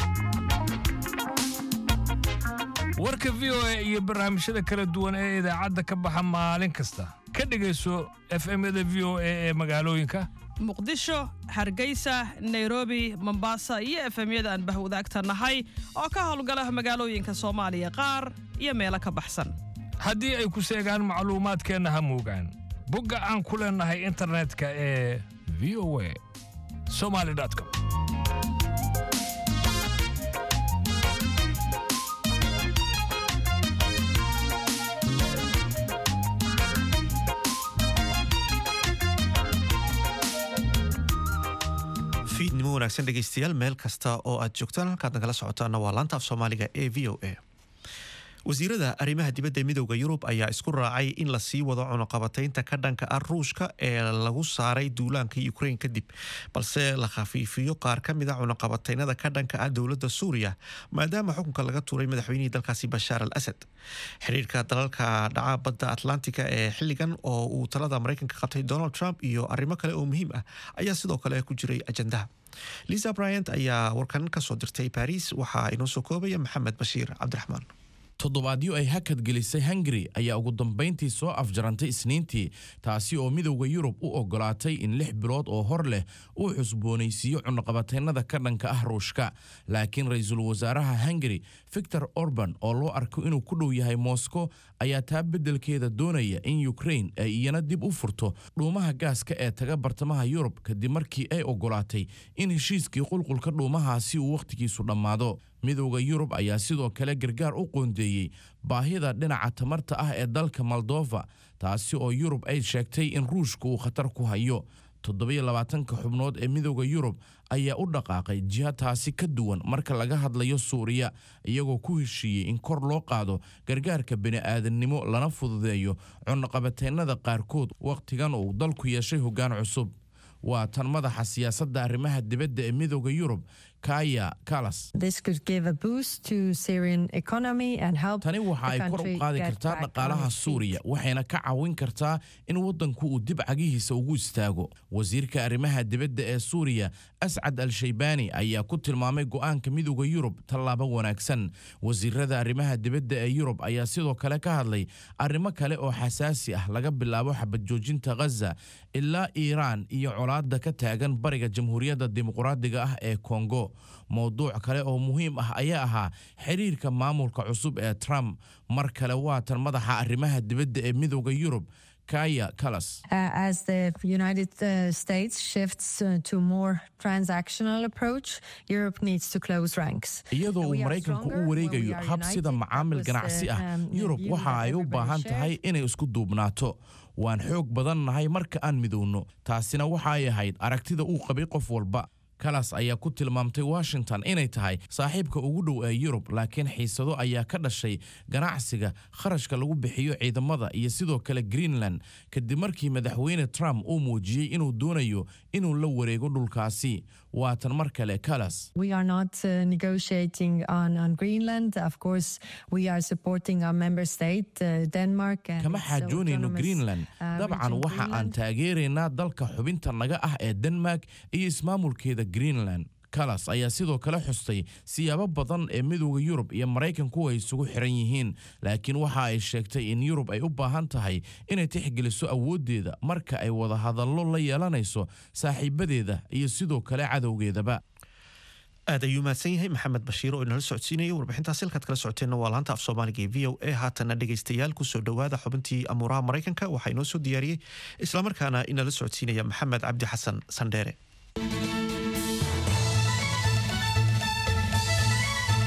Speaker 16: warka VOA iyo barnaamijyada kala duwan ee idaacadda ka baxa maalin kasta ka dhegeyso FM-yada VOA ee magaalooyinka
Speaker 15: Muqdisho, Hargeysa, Nairobi, Mombasa iyo FM-yada aan bahwadaagta nahay oo ka howlgala magaalooyinka Soomaaliya qaar iyo meelo ka baxsan.
Speaker 16: haddii ay ku seegaan macluumaadkeena ha moogaan bogga aan ku leenahay internetka ee voasomali.com.
Speaker 1: fiidnimo wanaagsan dhegeystayaal meel kasta oo aad joogtaan halkaad nagala socotaana waa laanta af Soomaaliga ee VOA. wasiirada arrimaha dibadda ee midowda Yurub ayaa isku raacay in la sii wado cunaqabataynta ka dhanka ah Ruushka ee lagu saaray duulaanka Ukraine kadib balse la khafiifiyo qaar ka mid ah cunaqabataynada ka dhanka ah dowladda Suuriya maadaama xukunka laga tuuray madaxweynihii dalkaasi Bashar al-Assad. xiriirka dalalka dhaca badda Atlantika ee xilligan oo uu talada Mareykanka qabtay Donald Trump iyo arrimo kale oo muhiim ah ayaa sidoo kale ku jiray ajandaha. Lisa Bryant ayaa warkan ka soo dirtay Paris waxaa inoo soo koobaya Maxamed Bashiir Cabdiraxmaan.
Speaker 17: toddobaadyo ay hakad gelisay Hungary ayaa ugu dambeyntii soo afjarantay Isniintii taasi oo midowga Yurub u ogolaatay in 6 bilood oo hor leh uu xusboonaysiiyo cunaqabataynada ka dhanka ah Ruushka laakiin ra'iisul wasaaraha Hungary Viktor Orban oo loo arko inuu ku dhow yahay Moscow ayaa taa beddelkeeda doonaya in Ukraine ay iyana dib u furto dhuumaha gaaska ee taga bartamaha Yurub kadib markii ay ogolaatay in heshiiskii qulqulka dhuumahaasi uu waqtigiisu dhammaado. midowga Yurub ayaa sidoo kale gargaar u qoondeeyay baahida dhinaca tamarta ah ee dalka Moldova taasi oo Yurub ay sheegtay in Ruushku uu khatar ku hayo. 27 xubnood ee midowga Yurub ayaa u dhaqaaqay jiha taasi ka duwan marka laga hadlayo Suuriya iyagoo ku heshiiyay in kor loo qaado gargaarka bini'aadanimo lana fududeeyo cunaqabataynada qaarkood waqtigan uu dalku yeeshay hoggaan cusub. waa tan madaxa siyaasadda arrimaha dibadda ee midowga Yurub Kaja Kallas. tani waxa ay kor u qaadi kartaa dhaqaalaha Suuriya waxayna ka caawin kartaa in waddanku uu dib cagihiisa ugu istaago. wasiirka arrimaha dibadda ee Suuriya Ascad al-Shaybani ayaa ku tilmaamay go'aanka midowga Yurub tallaabo wanaagsan. wasiirada arrimaha dibadda ee Yurub ayaa sidoo kale ka hadlay arrimo kale oo xasaasi ah laga bilaabo xabad joojinta Gaza ilaa Iiraan iyo colaadda ka taagan bariga Jamhuuriyadda Dimuqraadiga ah ee Kongo. mowduuc kale oo muhiim ah ayaa ahaa xiriirka maamulka cusub ee Trump. mar kale waa tan madaxa arrimaha dibadda ee midowga Yurub Kaja Kallas.
Speaker 18: As the United States shifts to more transactional approach, Europe needs to close ranks.
Speaker 17: iyadoo uu Mareykanku u wareegayo hab sida macaamil ganacsi ah Yurub waxa ay u baahan tahay inay isku duubnaato. waan xoog badan nahay marka aan midowno taasina waxa ay ahayd aragtida uu qabay qof walba. Kallas ayaa ku tilmaamtay Washington inay tahay saaxiibka ugu dhow ee Yurub laakiin xiisado ayaa ka dhashay ganacsiga kharashka lagu bixiyo ciidamada iyo sidoo kale Greenland kadib markii madaxweyne Trump uu muujiyay inuu doonayo inuu la wareego dhulkaasi. waa tan mar kale Kallas.
Speaker 18: We are not negotiating on Greenland. Of course, we are supporting our member state, Denmark.
Speaker 17: kama xaajoonayno Greenland. dabcan waxa aan taageeraynaa dalka xubinta naga ah ee Denmark iyo ismaamulkeeda Greenland. Kallas ayaa sidoo kale xustay siyaabo badan ee midowga Yurub iyo Mareykanku ay isugu xiran yihiin laakiin waxa ay sheegtay in Yurub ay u baahan tahay inay tixgeliso awoodeeda marka ay wada hadallo la yeelanayso saaxiibadeeda iyo sidoo kale cadowgeedaba.
Speaker 1: aad ayuu mahadsan yahay Maxamed Bashiir oo inala socodsiinayay warbixintaas halkaad kala socoteenna waa laanta af Soomaaliga ee VOA. haatana dhegeystayaal ku soo dhowaada xubintii amuuraha Mareykanka waxaa inoo soo diyaariyey islamarkaana inala socodsiinaya Maxamed Cabdi Xasan Sandheere.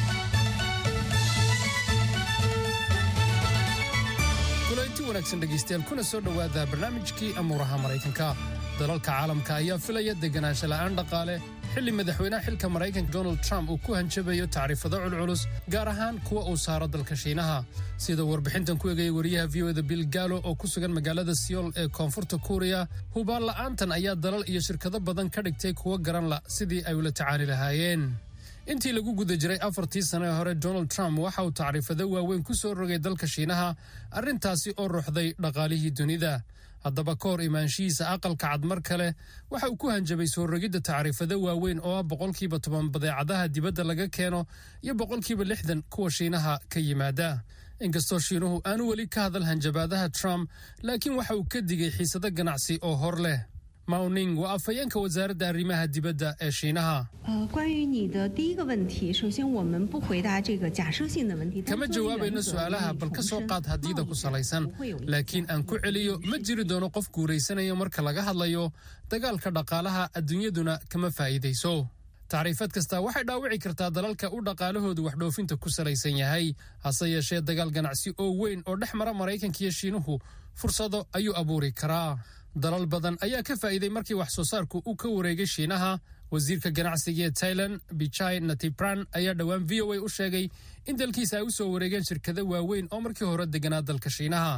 Speaker 19: kulanti wanaagsan dhegaystayaal kuna soo dhowaada barnaamijkii amuuraha maraykanka dalalka caalamka ayaa filaya deganaansho la'aan dhaqaale xilli madaxweynaha xilka maraykanka Donald Trump uu ku hanjabayo tacriifado culculus gaar ahaan kuwa uu saaro dalka Shiinaha sida warbixintan ku eegay wariyaha VOA Bill Gallo oo ku sugan magaalada Seoul ee koonfurta Korea hubaal la'aantan ayaa dalal iyo shirkado badan ka dhigtay kuwa garan la sidii ay ula tacaali lahaayeen intii lagu guda jiray 4 sano hore Donald Trump waxa uu tacriifado waaweyn ku soo rogay dalka Shiinaha arrintaasi oo ruuxday dhaqaalihii dunida haddaba koor imaanshihiisa aqalka cad mar kale waxa uu ku hanjabay soo rogidda tacriifado waaweyn oo 10% badeecadaha dibadda laga keeno iyo 60% kuwa Shiinaha ka yimaada inkastoo Shiinuhu aanu weli ka hadal hanjabaadaha Trump laakiin waxa uu ka digay xiisado ganacsi oo hor leh Mao Ning waa afhayeenka wasaaradda arrimaha dibadda ee Shiinaha. Kama jawaabayno su'aalaha bal ka soo qaad hadiyada ku salaysan laakiin aan ku celiyo ma jiri doono qof guuleysanayo marka laga hadlayo dagaalka dhaqaalaha adduunyaduna kama faa'iideyso. tacriifad kasta waxay dhaawici kartaa dalalka u dhaqaalahoodu wax dhoofinta ku salaysan yahay hase yeeshee dagaal ganacsi oo weyn oo dhex mara Maraykanka iyo Shiinuhu fursado ayuu abuuri karaa. dalal badan ayaa ka faa'iiday markii wax soo saarku uu ka wareegay Shiinaha wasiirka ganacsiga ee Thailand Bichai Natipran ayaa dhawaan VOA u sheegay in dalkiisa ay u soo wareegeen shirkado waaweyn oo markii hore deganaa dalka Shiinaha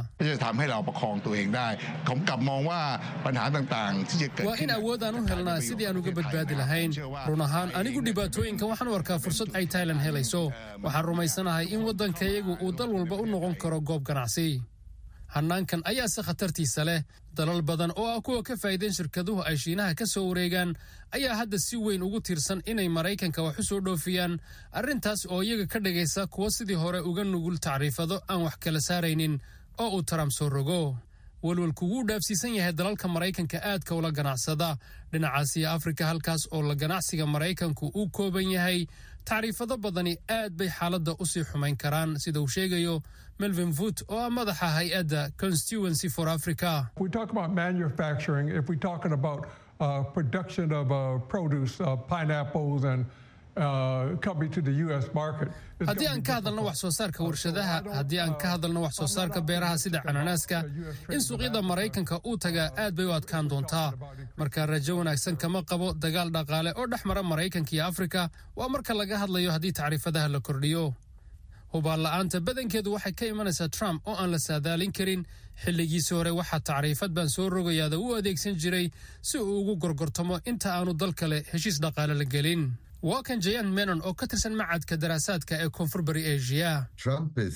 Speaker 19: waa in awood aan u helnaa sidii aan uga badbaadi lahayn run ahaan anigu dhibaatooyinka waxaan u arkaa fursad ay Thailand helayso waxaan rumaysanahay in waddankayagu uu dal walba u noqon karo goob ganacsi hannaankan ayaa si khatartiisa leh dalal badan oo ah kuwa ka faa'iideen shirkaduhu ay Shiinaha ka soo wareegaan ayaa hadda si weyn ugu tiirsan inay Maraykanka wax u soo dhoofiyaan arrintaas oo iyaga ka dhigaysa kuwa sidii hore uga nugul tacriifado aan wax kala saaraynin oo uu Trump soo rogo walwalku wuu dhaafsiisan yahay dalalka Maraykanka aadka ula ganacsada dhinacaas iyo Afrika halkaas oo la ganacsiga Maraykanku uu kooban yahay tacriifado badani aad bay xaaladda u sii xumayn karaan sida uu sheegayo Melvin Voot oo madaxa hay'adda Constituency for Africa.
Speaker 20: We talk about manufacturing if we talking about production of produce pineapples and coming to the US market.
Speaker 19: haddii aan ka hadalno wax soo saarka warshadaha haddii aan ka hadalno wax soo saarka beeraha sida cananaaska in suuqyada Maraykanka uu taga aad bay u adkaan doontaa marka rajo wanaagsan kama qabo dagaal dhaqaale oo dhex mara Maraykanka iyo Afrika waa marka laga hadlayo haddii tacriifadaha la kordhiyo hubaal la'aanta badankeedu waxay ka imanaysaa Trump oo aan la saadaalin karin xilligiisii hore waxaa tacriifad baan soo rogayaada u adeegsan jiray si uu ugu gorgortamo inta aanu dal kale heshiis dhaqaale la gelin waa kan Jayan Menon oo ka tirsan macadka daraasaadka ee Koonfur Bari Asia.
Speaker 21: Trump is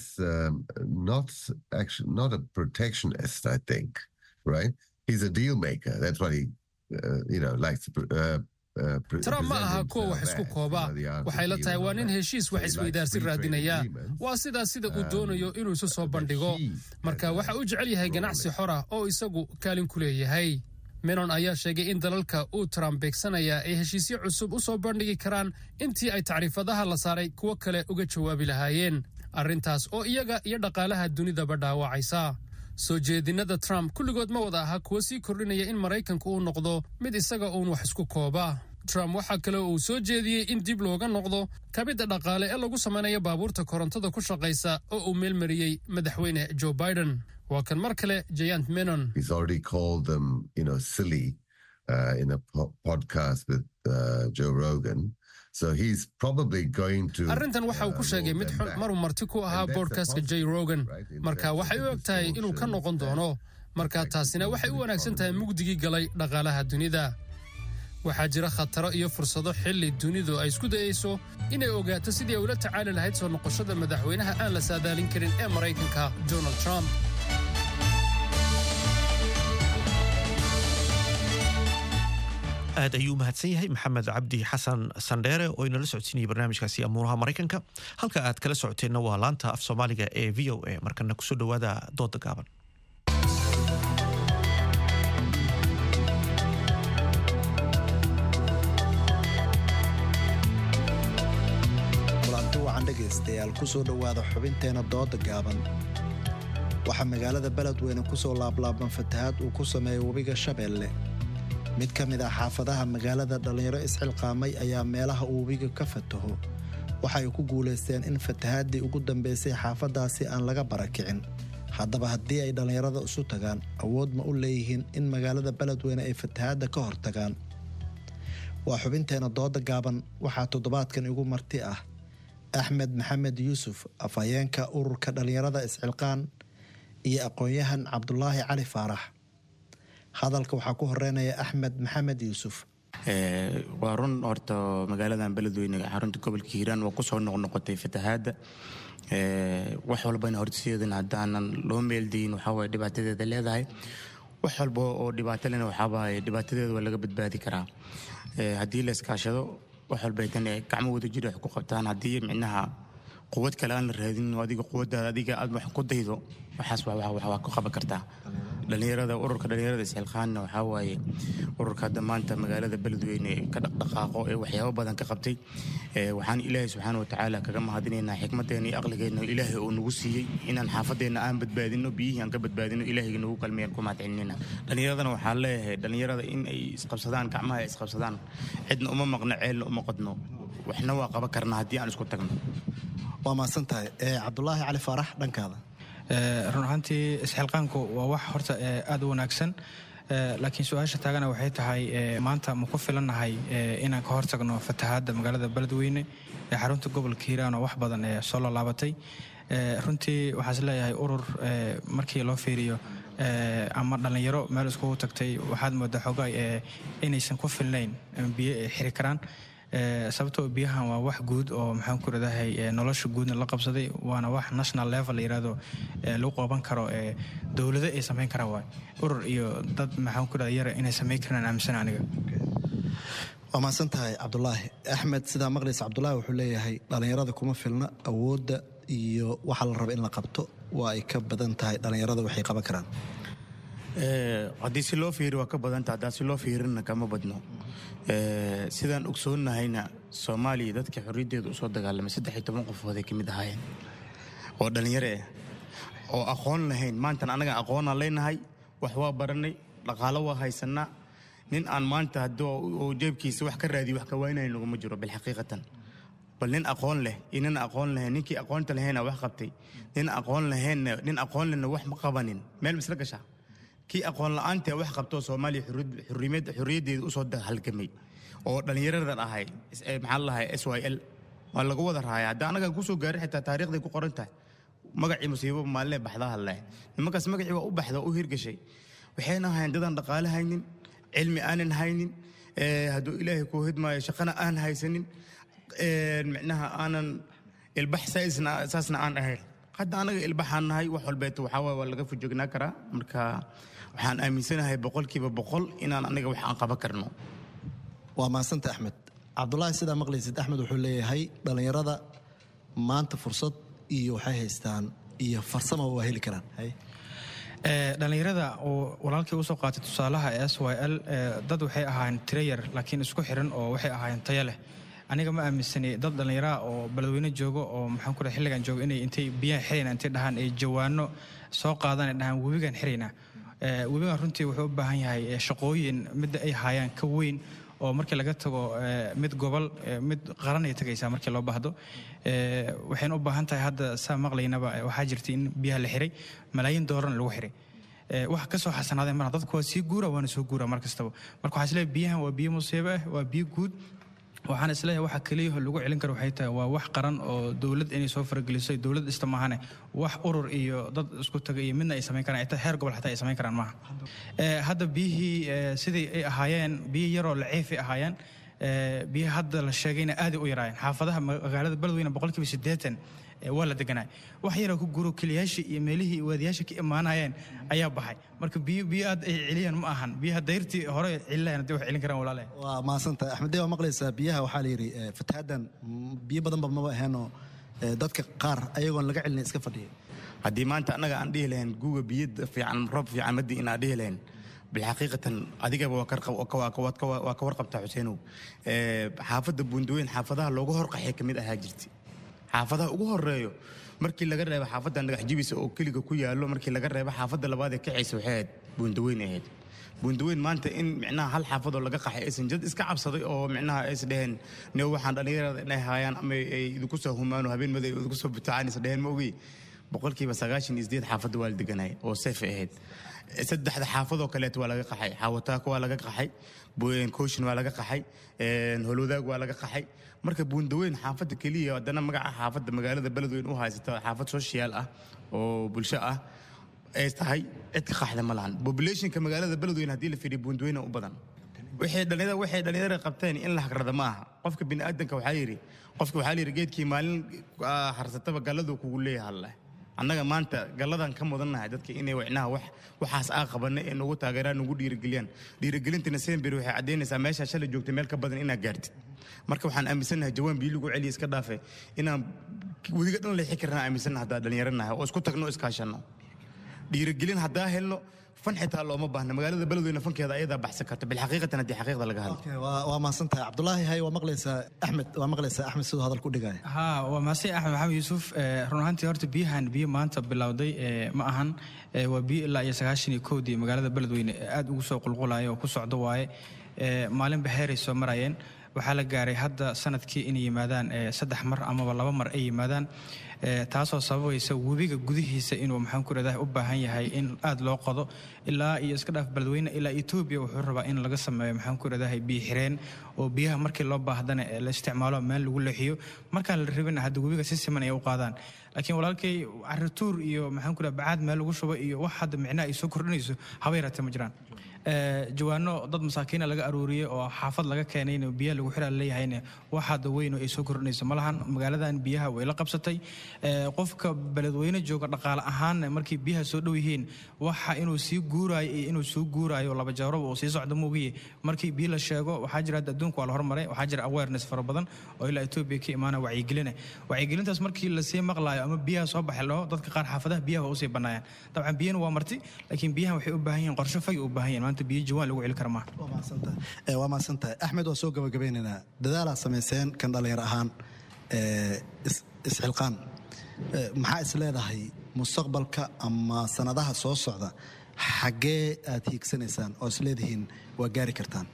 Speaker 21: not a protectionist, I think, right? He's a deal maker. That's what he, likes to.
Speaker 19: Trump ma aha kuwa wax isku kooba waxay la tahay waa nin heshiis wax isweydaarsi raadinaya waa sida uu doonayo inuu isu soo bandhigo marka waxa uu jecel yahay ganacsi xor ah oo isagu kaalin ku leeyahay Menon ayaa sheegay in dalalka uu Trump beegsanaya ay heshiisyo cusub u soo bandhigi karaan intii ay tacriifadaha la saaray kuwa kale uga jawaabi lahaayeen arrintaas oo iyaga iyo dhaqaalaha dunidaba dhaawacaysa soo jeedinada Trump kulligood ma wada aha kuwa sii kordhinaya in Maraykanku uu noqdo mid isaga uun wax isku kooba Trump waxa kale oo uu soo jeediyey in dib looga noqdo kabida dhaqaale ee lagu samaynayo baabuurta korontada ku shaqaysa oo uu meel mariyay madaxweyne Joe Biden waa kan mar kale Jayan Menon.
Speaker 21: He's already called them, silly in a podcast with Joe Rogan. So he's probably going to
Speaker 19: arrintan waxa uu ku sheegay mid xun maruu marti ku ahaa podcastka Joe Rogan marka waxay u ogtahay inuu ka noqon doono marka taasina waxay u wanaagsan tahay mugdigii galay dhaqaalaha dunida waxaa jira khataro iyo fursado xilli dunidu ay isku dayayso inay ogaato sidii ay ula tacaali lahayd soo noqoshada madaxweynaha aan la saadaalin karin ee Maraykanka Donald Trump.
Speaker 1: aad ayuu mahadsan yahay maxamed cabdi xasan sandheere oo inala socodsiinayay barnaamijkaasi amuuraha Maraykanka halka aad kala socoteenna waa laanta af Soomaaliga ee VOA markana kusoo dhawaada dooda gaaban.
Speaker 22: dhegaystayaal kusoo dhawaada xubinteena dooda gaaban waxaa magaalada beledweyne kusoo laablaaban fatahaad uu ku sameeyay webiga Shabeelle mid ka mid ah xaafadaha magaalada dhalinyaro isxilqaamay ayaa meelaha uu webiga ka fataho waxay ku guuleysteen in fatahaadii ugu dambeysay xaafadaasi aan laga barakicin haddaba haddii ay dhallinyarada isu tagaan awood ma u leeyihiin in magaalada beledweyne ay fatahaadda ka hortagaan? waa xubinteena dooda gaaban. waxaa toddobaadkan igu marti ah axmed maxamed yuusuf, afhayeenka ururka dhallinyarada iscilqaan, iyo aqoon-yahan cabdulaahi cali faarax. hadalka waxaa ku horeynaya axmed maxamed yuusuf.
Speaker 2: waa run horta magaaladan beledweyne xarunta gobolka hiiraan waa kusoo noqnoqotay fatahaadda. wax walbana horseedan haddaanan loo meeldayin waxaawaye dhibaatadeeda leedahay. wax walba oo dhibaato lena waxaawaye dhibaatadeeda waa laga badbaadi karaa haddii la iskaashado. wax walba tan gacmo wada jir wax ku qabtaan. haddii micnaha quwad kale aan la raadin, adiga quwaddaada adiga aad wax ku daydo, waxaas waa ku qaban kartaa. dhalinyarada ururka dhalinyarada isxilqaanna waxaa waaye ururka hadda maanta magaalada beledweyne ka dhaqdhaqaaqo ee waxyaabo badan ka qabtay. waxaan ilaahay subxaana watacaala kaga mahadinaynaa xikmaddeena iyo aqligeenna ilaahay oo nagu siiyey inaan xaafadeenna aan badbaadino, biyihii aan ka badbaadino, ilaahayga nagu kalmeeyaan ku mahadcelinayna. dhalinyaradana waxaan leeyahay dhalinyarada in ay isqabsadaan, gacmaha ay isqabsadaan. cidna uma maqno, ceelna uma qodno, waxna waa qaban karnaa haddii aan isku tagno.
Speaker 22: waa mahadsan tahay. cabdulaahi cali faarax, dhankaada.
Speaker 5: run ahaantii isxilqaanku waa wax horta aad u wanaagsan, laakiin su-aasha taagana waxay tahay maanta ma ku filannahay inaan ka hortagno fatahaadda magaalada beledweyne ee xarunta gobolka hiiraan oo wax badan soo laalaabatay. runtii waxaan is leeyahay urur markii loo fiiriyo ama dhallinyaro meel iskugu tagtay waxaad moodaa xoogaa inaysan ku filnayn biyo ay xiri karaan. sababtoo biyahan waa wax guud oo maxaan ku radahay nolosha guudna la qabsaday, waana wax national level la yiraahdo lagu qaban karo dowlado ay samayn karaan. waay urur iyo dad maxaan ku radaa yara inay samayn karaan aaminsan aniga.
Speaker 22: waa mahadsan tahay cabdulaahi. axmed, sidaa maqlaysa cabdulaahi wuxuu leeyahay dhallinyarada kuma filna awoodda iyo waxa la raba in la qabto waa ay ka badan tahay dhallinyarada waxay qaban karaan.
Speaker 2: haddii si loo fiiri waa ka badanta, haddaa si loo fiirina kama badno. sidaan ogsoonnahayna soomaaliya dadka xorriyaddeeda usoo dagaalamay 13 qofood ay ka mid ahaayeen oo dhallinyaro ah oo aqoon lahayn. maantan anaga aqoonaan leenahay, wax waa baranay, dhaqaalo waa haysanaa. nin aan maanta haddoo jeebkiisa wax ka raadiyo wax ka waynaya naguma jiro bilxaqiiqatan. bal nin aqoon leh iyo nin aqoon lahayn, ninkii aqoonta lahayna wax qabtay, nin aqoon lehna wax ma qabanin, meel misla gashaa. kii aqoon la'aanta wax qabtoo soomaaliya xorriyaddeeda usoo halgamay oo dhallinyaradan ahay maxaa la lahay SYL waa lagu wada raaya. hadda anaga kusoo gaarin xitaa taariikhday ku qoran tahay magacii musiibo maalinee baxdaha leh. nimankaas magacii waa u baxda oo u hirgashay. waxayna ahayn dadaan dhaqaale haynin, cilmi aanan haynin, hadduu ilaahay kuu hidmaayo shaqana aan haysanin, micnaha aanan ilbax saasna aan ahayn. hadda anaga ilbaxaan nahay, wax walbeeto waxaa waa laga fujognaa karaa. marka waxaan aaminsanahay 100% inaan anaga wax aan qaban karno.
Speaker 22: waa mahadsantahay axmed. cabdulaahi, sidaa maqlaysid axmed wuxuu leeyahay dhallinyarada maanta fursad iyo waxay haystaan iyo farsamo waa heli karaan.
Speaker 5: dhallinyarada oo walaalkii usoo qaatay tusaalaha SYL dad waxay ahaayeen tirayar laakiin isku xiran oo waxay ahaayeen tayo leh. aniga ma aaminsani dad dhallinyaraha oo beledweyne joogo oo maxaan ku rahay xilligan joogo inay intay biyaha xirayna intay dhahaan ay jawaano soo qaadaan ay dhahaan webigan xiraynaa. webigan runtii wuxuu u baahan yahay shaqooyin midda ay haayaan ka weyn oo markii laga tago mid gobol mid qaran ay tagaysaa markii loo baahdo. waxayna u baahan tahay hadda saa maqlaynaba waxaa jirtay in biyaha la xiray malaayiin doolarna lagu xiray. wax ka soo xasanaadeen marna dadku waa sii guura waana soo guura mar kastaba. marka waxaa isleeyahay biyahan waa biyo musiibo ah, waa biyo guud. waxaan isleeyahay waxa kaliya lagu celin karo waxay tahay waa wax qaran oo dowlad inay soo farageliso. dowlad istamahane wax urur iyo dad isku tagay iyo midna ay samayn karaan, xitaa heer gobol xataa ay samayn karaan maaha. hadda biyihii sidii ay ahaayeen biyo yaroo laciif ay ahaayeen. biyaha hadda la sheegayna aad u yaraayeen. xaafadaha magaalada beledweyne 80% waa la deganaa. wax yaroo ku guro keliyaashii iyo meelihii waadiyaasha ka imaanayeen ayaa baxay. marka biyo aad ay celiyaan ma ahan. biyaha dayrtii hore celilayaan haddii wax celin karaan walaalahay.
Speaker 22: waa mahadsantahay axmed. waa maqlaysaa biyaha waxaa la yidhi fatahaaddan biyo badanba maba aheenoo dadka qaar ayagoon laga celin iska fadhiyay.
Speaker 2: haddii maanta annaga aan dhihi lahayn guuga biyo fiican roob fiican madii inaan dhihi lahayn bilxaqiiqatan adigaba waa ka warqabtaa xuseenow. xaafadda buundaweyn xaafadaha looga horqaxay ka mid ahaa jirtay. xaafadaha ugu horeeyo markii laga reebo xaafadda dhagax jibisa oo keliga ku yaallo, markii laga reebo xaafadda labaad ee kacaysa waxay ahayd buundaweyn ahayd. buundaweyn maanta in micnaha hal xaafadoo laga qaxay aysan jad iska cabsaday oo micnaha ays dheheen ne waxaan dhallinyarada inay haayaan ama ay idinku soo humaano habeen maday idinku soo butaacaan is dheheen ma ogey. boqolkiiba 98 xaafadda waa la deganay oo safe ahayd saddexda xaafadoo kaleet waa laga qaxay xaawataako waa laga qaxay kooshin waa laga qaxay holwadaag waa laga qaxay marka buundaweyn xaafadda keliya haddana magaca xaafadda magaalada beledweyn u haysata xaafad social ah oo bulsho ah ay tahay cid ka qaxda ma lahan populationka magaalada beledweyn haddii la fiiriyo buundaweyna u badan waxay dhalinyarada qabteen in la hagrada ma aha qofka bini'aadanka waxaa yidhi geedkii maalin harsataba galladu kugu leeyahay alleh annaga maanta galladan ka mudannahay dadka inay wicnaha waxaas qabanna ee nagu taageeraan nagu dhiirigeliyaan dhiirigelintina semberi waxay caddaynaysaa meeshaa shalay joogtay meel ka badan inaad gaartid marka waxaan aaminsannahay jawaan biyo lagu celiya iska dhaafe inaan wadiga dhan leexi karnaa aaminsannaha haddaa dhallinyaranahay oo isku tagno iskaashanno dhiirigelin haddaa helno fan xitaa looma baahna magaalada beledweyne fankeeda ayadaa baxsan karta bilxaqiiqatan haddii xaqiiqda laga hadlo
Speaker 22: waa mahadsantahay cabdulaahi hay waa maqlaysaa axmed siduu hadalku dhigaya
Speaker 5: waa mahadsan axmed maxamed yuusuf run ahaantii horta biyo maanta bilowday ma ahan waa biyo ilaa iyo 91dii magaalada beledweyne aad ugu soo qulqulaya oo ku socdo waaye maalinba heeray soo marayeen waxaa la gaaray hadda sanadkii inay yimaadaan 3 mar amaba 2 mar ay yimaadaan taasoo sababaysa webiga gudihiisa inuu maxaan ku radaa u baahan yahay in aad loo qodo ilaa iyo iska dhaaf beledweyne ilaa Ethiopia wuxuu rabaa in laga sameeyo maxaan ku radaa biyo xireen oo biyaha markii loo baahdana la isticmaalo meel lagu leexiyo marka la rabin hadda webiga si siman ay u qaadaan laakiin walaalkay carruur iyo maxaan ku radaa bacaad meel lagu shubo iyo wax hadda micnaa ay soo kordhinayso habeerata ma jiraan jawaano dad masaakiina laga aruuriyay oo xaafad laga keenay in biyaha lagu xiraa leeyahayna wax hadda weyn oo ay soo kordhinayso malahan magaaladan biyaha way la qabsatay qofka beledweyne jooga dhaqaale ahaan markii biyaha soo dhow yihiin waxa inuu sii guuraayo laba jeero oo sii socdo muugiye markii biyo la sheego waxa jira adduunka waa la hormaray waxa jira awareness fara badan oo ilaa Ethiopia ka imaana wacyigelintaas markii la sii maqlaayo ama biyaha soo baxay dadka qaar xaafadaha biyaha u sii banaayaan dabcan biyana waa marti laakiin biyaha waxay u baahan yihiin qorshe fay u baahan yihiin maanta biyo jawaan lagu celi kara ma
Speaker 22: waa mahadsantahay axmed waa soo gabagabaynaynaa dadaalaa samayseen kan dhalinyar ahaan isxilqaan maxaa is leedahay mustaqbalka ama sanadaha soo socda xaggee aad hiigsanaysaan oo is leedihiin waa gaari kartaan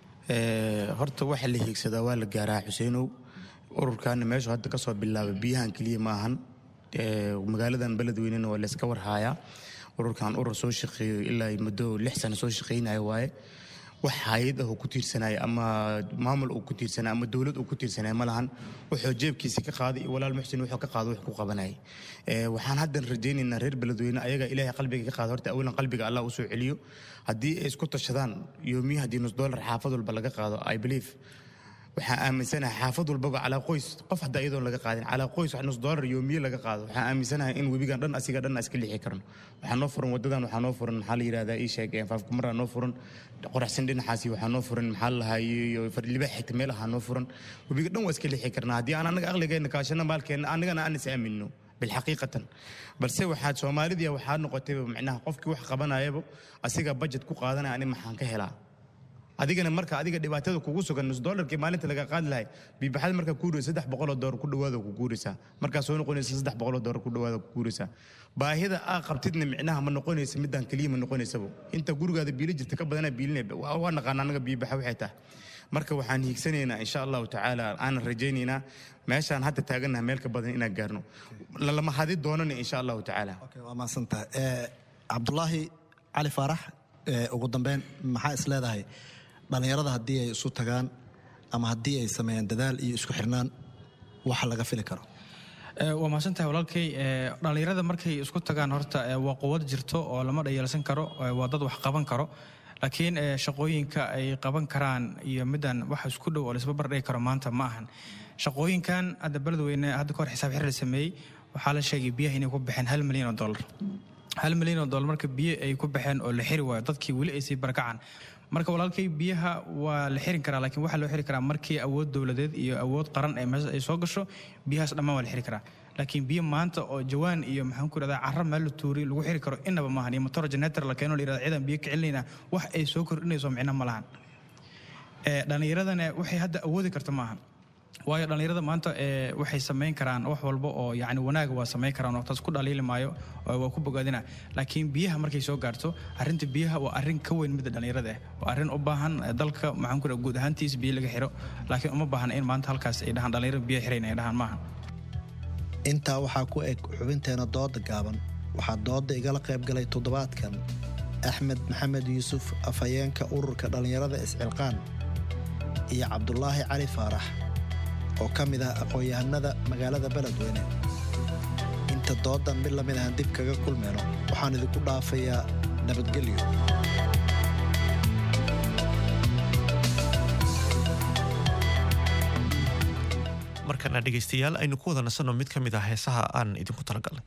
Speaker 2: horta waxa la hiigsadaa waa la gaaraa xuseenow ururkaana meeshu hadda ka soo bilaabay biyahan keliya maahan magaaladan beledweynena waa layska warhaayaa ururkan urur soo shaqeeyo ilaa muddo 6 sano soo shaqeynaya waaye wax hay'ad ah oo ku tiirsanaya ama maamul uu ku tiirsanaya ama dawlad uu ku tiirsanaya ma lahan wuxuu jeebkiisa ka qaaday walaal muxsin wuxuu ka qaaday wax ku qabanay waxaan hadda rajaynaynaa reer beledweyne ayaga ilaahay qalbiga ka qaado horta awalan qalbiga Allah u soo celiyo haddii ay isku tashadaan yoomiyaha hadii $1 xaafad walba laga qaado I believe waxaan aaminsanahay xaafad walba calaa qoys qof hadda iyadoo laga qaadin calaa qoys wax $1 yoomiye laga qaado waxaan aaminsanahay in webigan dhan asiga dhan iska lixi karno waxaan noo furan wadadan waxaan noo furan maxaa la yiraahdaa ii sheegeen faafka maraa noo furan qoraxsan dhinacaasi waxaan noo furan maxaa la hayo fadliba xigta meel ahaan noo furan webiga dhan waa iska lixi karnaa haddii aan anaga aqligeena kaashana maalkeena anagana aan is aamino bilxaqiiqatan balse waxaad Soomaalidu waxaa noqotay macnaha qofkii wax qabanayaba asiga budget ku qaadanaya ani maxaan ka helaa adigana marka adiga dhibaatada kugu sugan $1 maalinta laga qaad lahay bibaxad marka ku guuraysa $300 ku dhawaada ku guuraysa marka soo noqonaysa $300 ku dhawaada ku guuraysa baahida qabtidna micnaha ma noqonaysa midaan kaliya ma noqonaysaba inta gurigaada biili jirta ka badana biilinay waa naqaan anaga bibaxa waxay tahay marka waxaan hiigsanaynaa insha Allah taala aan rajaynaynaa meeshaan hadda taaganahay meel ka badan inaan gaarno lama hadi doonana insha Allah taala
Speaker 22: waa maasantaa Cabdulaahi Cali Faarax ugu dambeyn maxaa is leedahay dhalinyarada haddii ay isu tagaan ama haddii ay sameeyaan dadaal iyo isku xirnaan waxa laga fili karo
Speaker 5: waa mahadsantahay walaalkay dhalinyarada markay isku tagaan horta waa quwad jirto oo lama dhayeelsan karo waa dad wax qaban karo laakiin shaqooyinka ay qaban karaan iyo midaan wax isku dhow oo la isba bardhigi karo maanta ma ahan shaqooyinkan hadda beledweyne hadda kahor xisaab xir la sameeyey waxaa la sheegay biyaha inay ku baxeen $1 milyan $1 milyan marka biyo ay ku baxeen oo la xiri waayo dadkii weli ay sii barakacaan marka walaalkay biyaha waa la xirin karaa laakiin waxa loo xiri karaa markii awood dawladeed iyo awood qaran ay meesha ay soo gasho biyahaas dhammaan waa la xiri karaa laakiin biyo maanta oo jawaan iyo maxaan ku radaa carro meel la tuuri lagu xiri karo inaba maahan iyo motor generator la keeno la yiraahdo ciidan biyo ka celinayna wax ay soo kordhinayso micna ma lahan dhalinyaradana waxay hadda awoodi karto maahan waayo dhalinyarada maanta waxay sameyn karaan wax walba oo yani wanaag waa sameyn karaan oo taas ku dhaliili maayo waa ku bogaadina laakiin biyaha markay soo gaarto arrinta biyaha waa arrin ka weyn midda dhalinyarada waa arrin u baahan dalka maxaan ku radaa guud ahaantiis biyo laga xiro laakiin uma baahna in maanta halkaas ay dhahaan dhalinyarada biyo xirayn ay dhahaan maaha
Speaker 22: intaa waxaa ku eg xubinteena dooda gaaban. waxaa dooda igala qayb galay toddobaadkan axmed maxamed yuusuf afhayeenka ururka dhallinyarada iscilqaan iyo cabdulaahi cali faarax oo ka mid ah aqoon-yahanada magaalada beledweyne. inta doodan mid lamid ahan dib kaga kulmeyno waxaan idinku dhaafayaa nabadgelyo.
Speaker 1: markana dhegaystayaal aynu ku wada nasanno mid ka mid ah heesaha aan idinku talagalnay.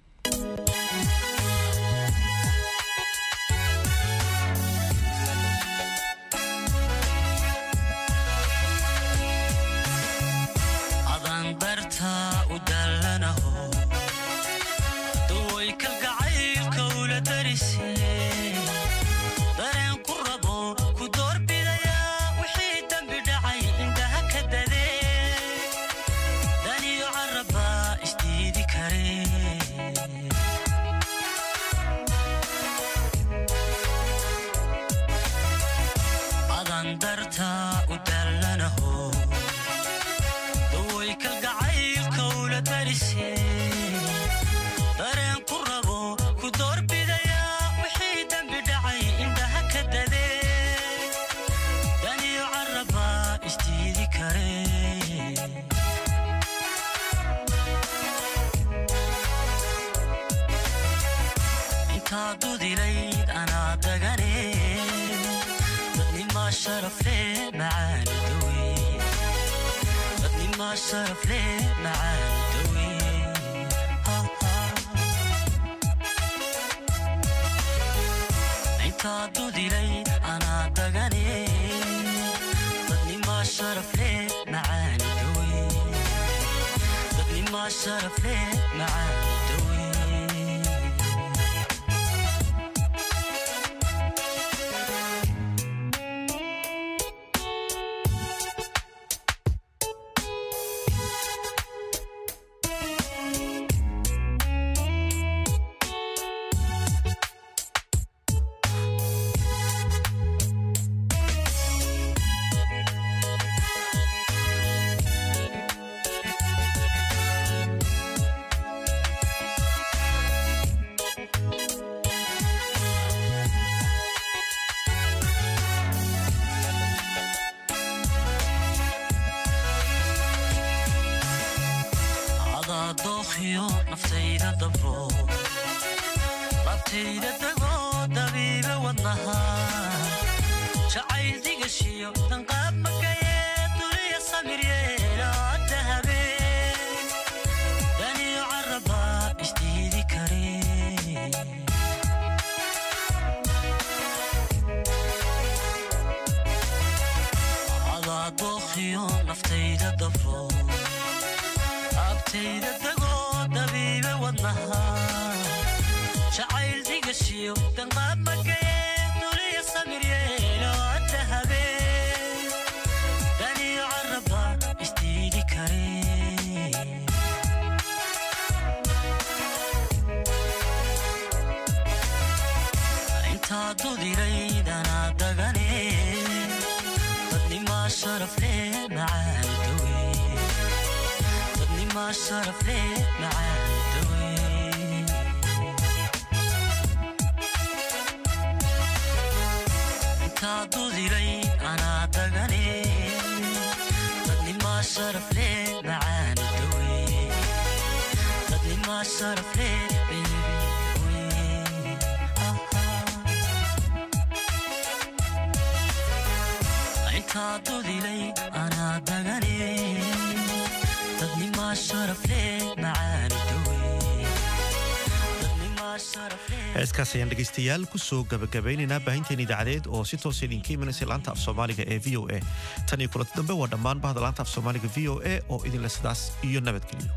Speaker 1: heeskaas ayaan dhegaystayaal ku soo gabagabaynaynaa baahinteen idaacadeed oo si toos idinka imanaysa laanta af soomaaliga ee v o a tan iyo kulanti dambe waa dhammaan bahda laanta af soomaaliga v o a oo idinle sidaas iyo nabadgelyo.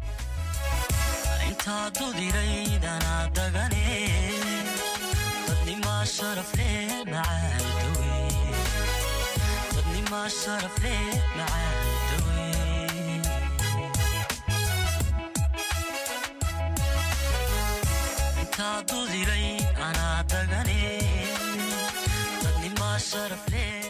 Speaker 4: Dadnima sharaf leh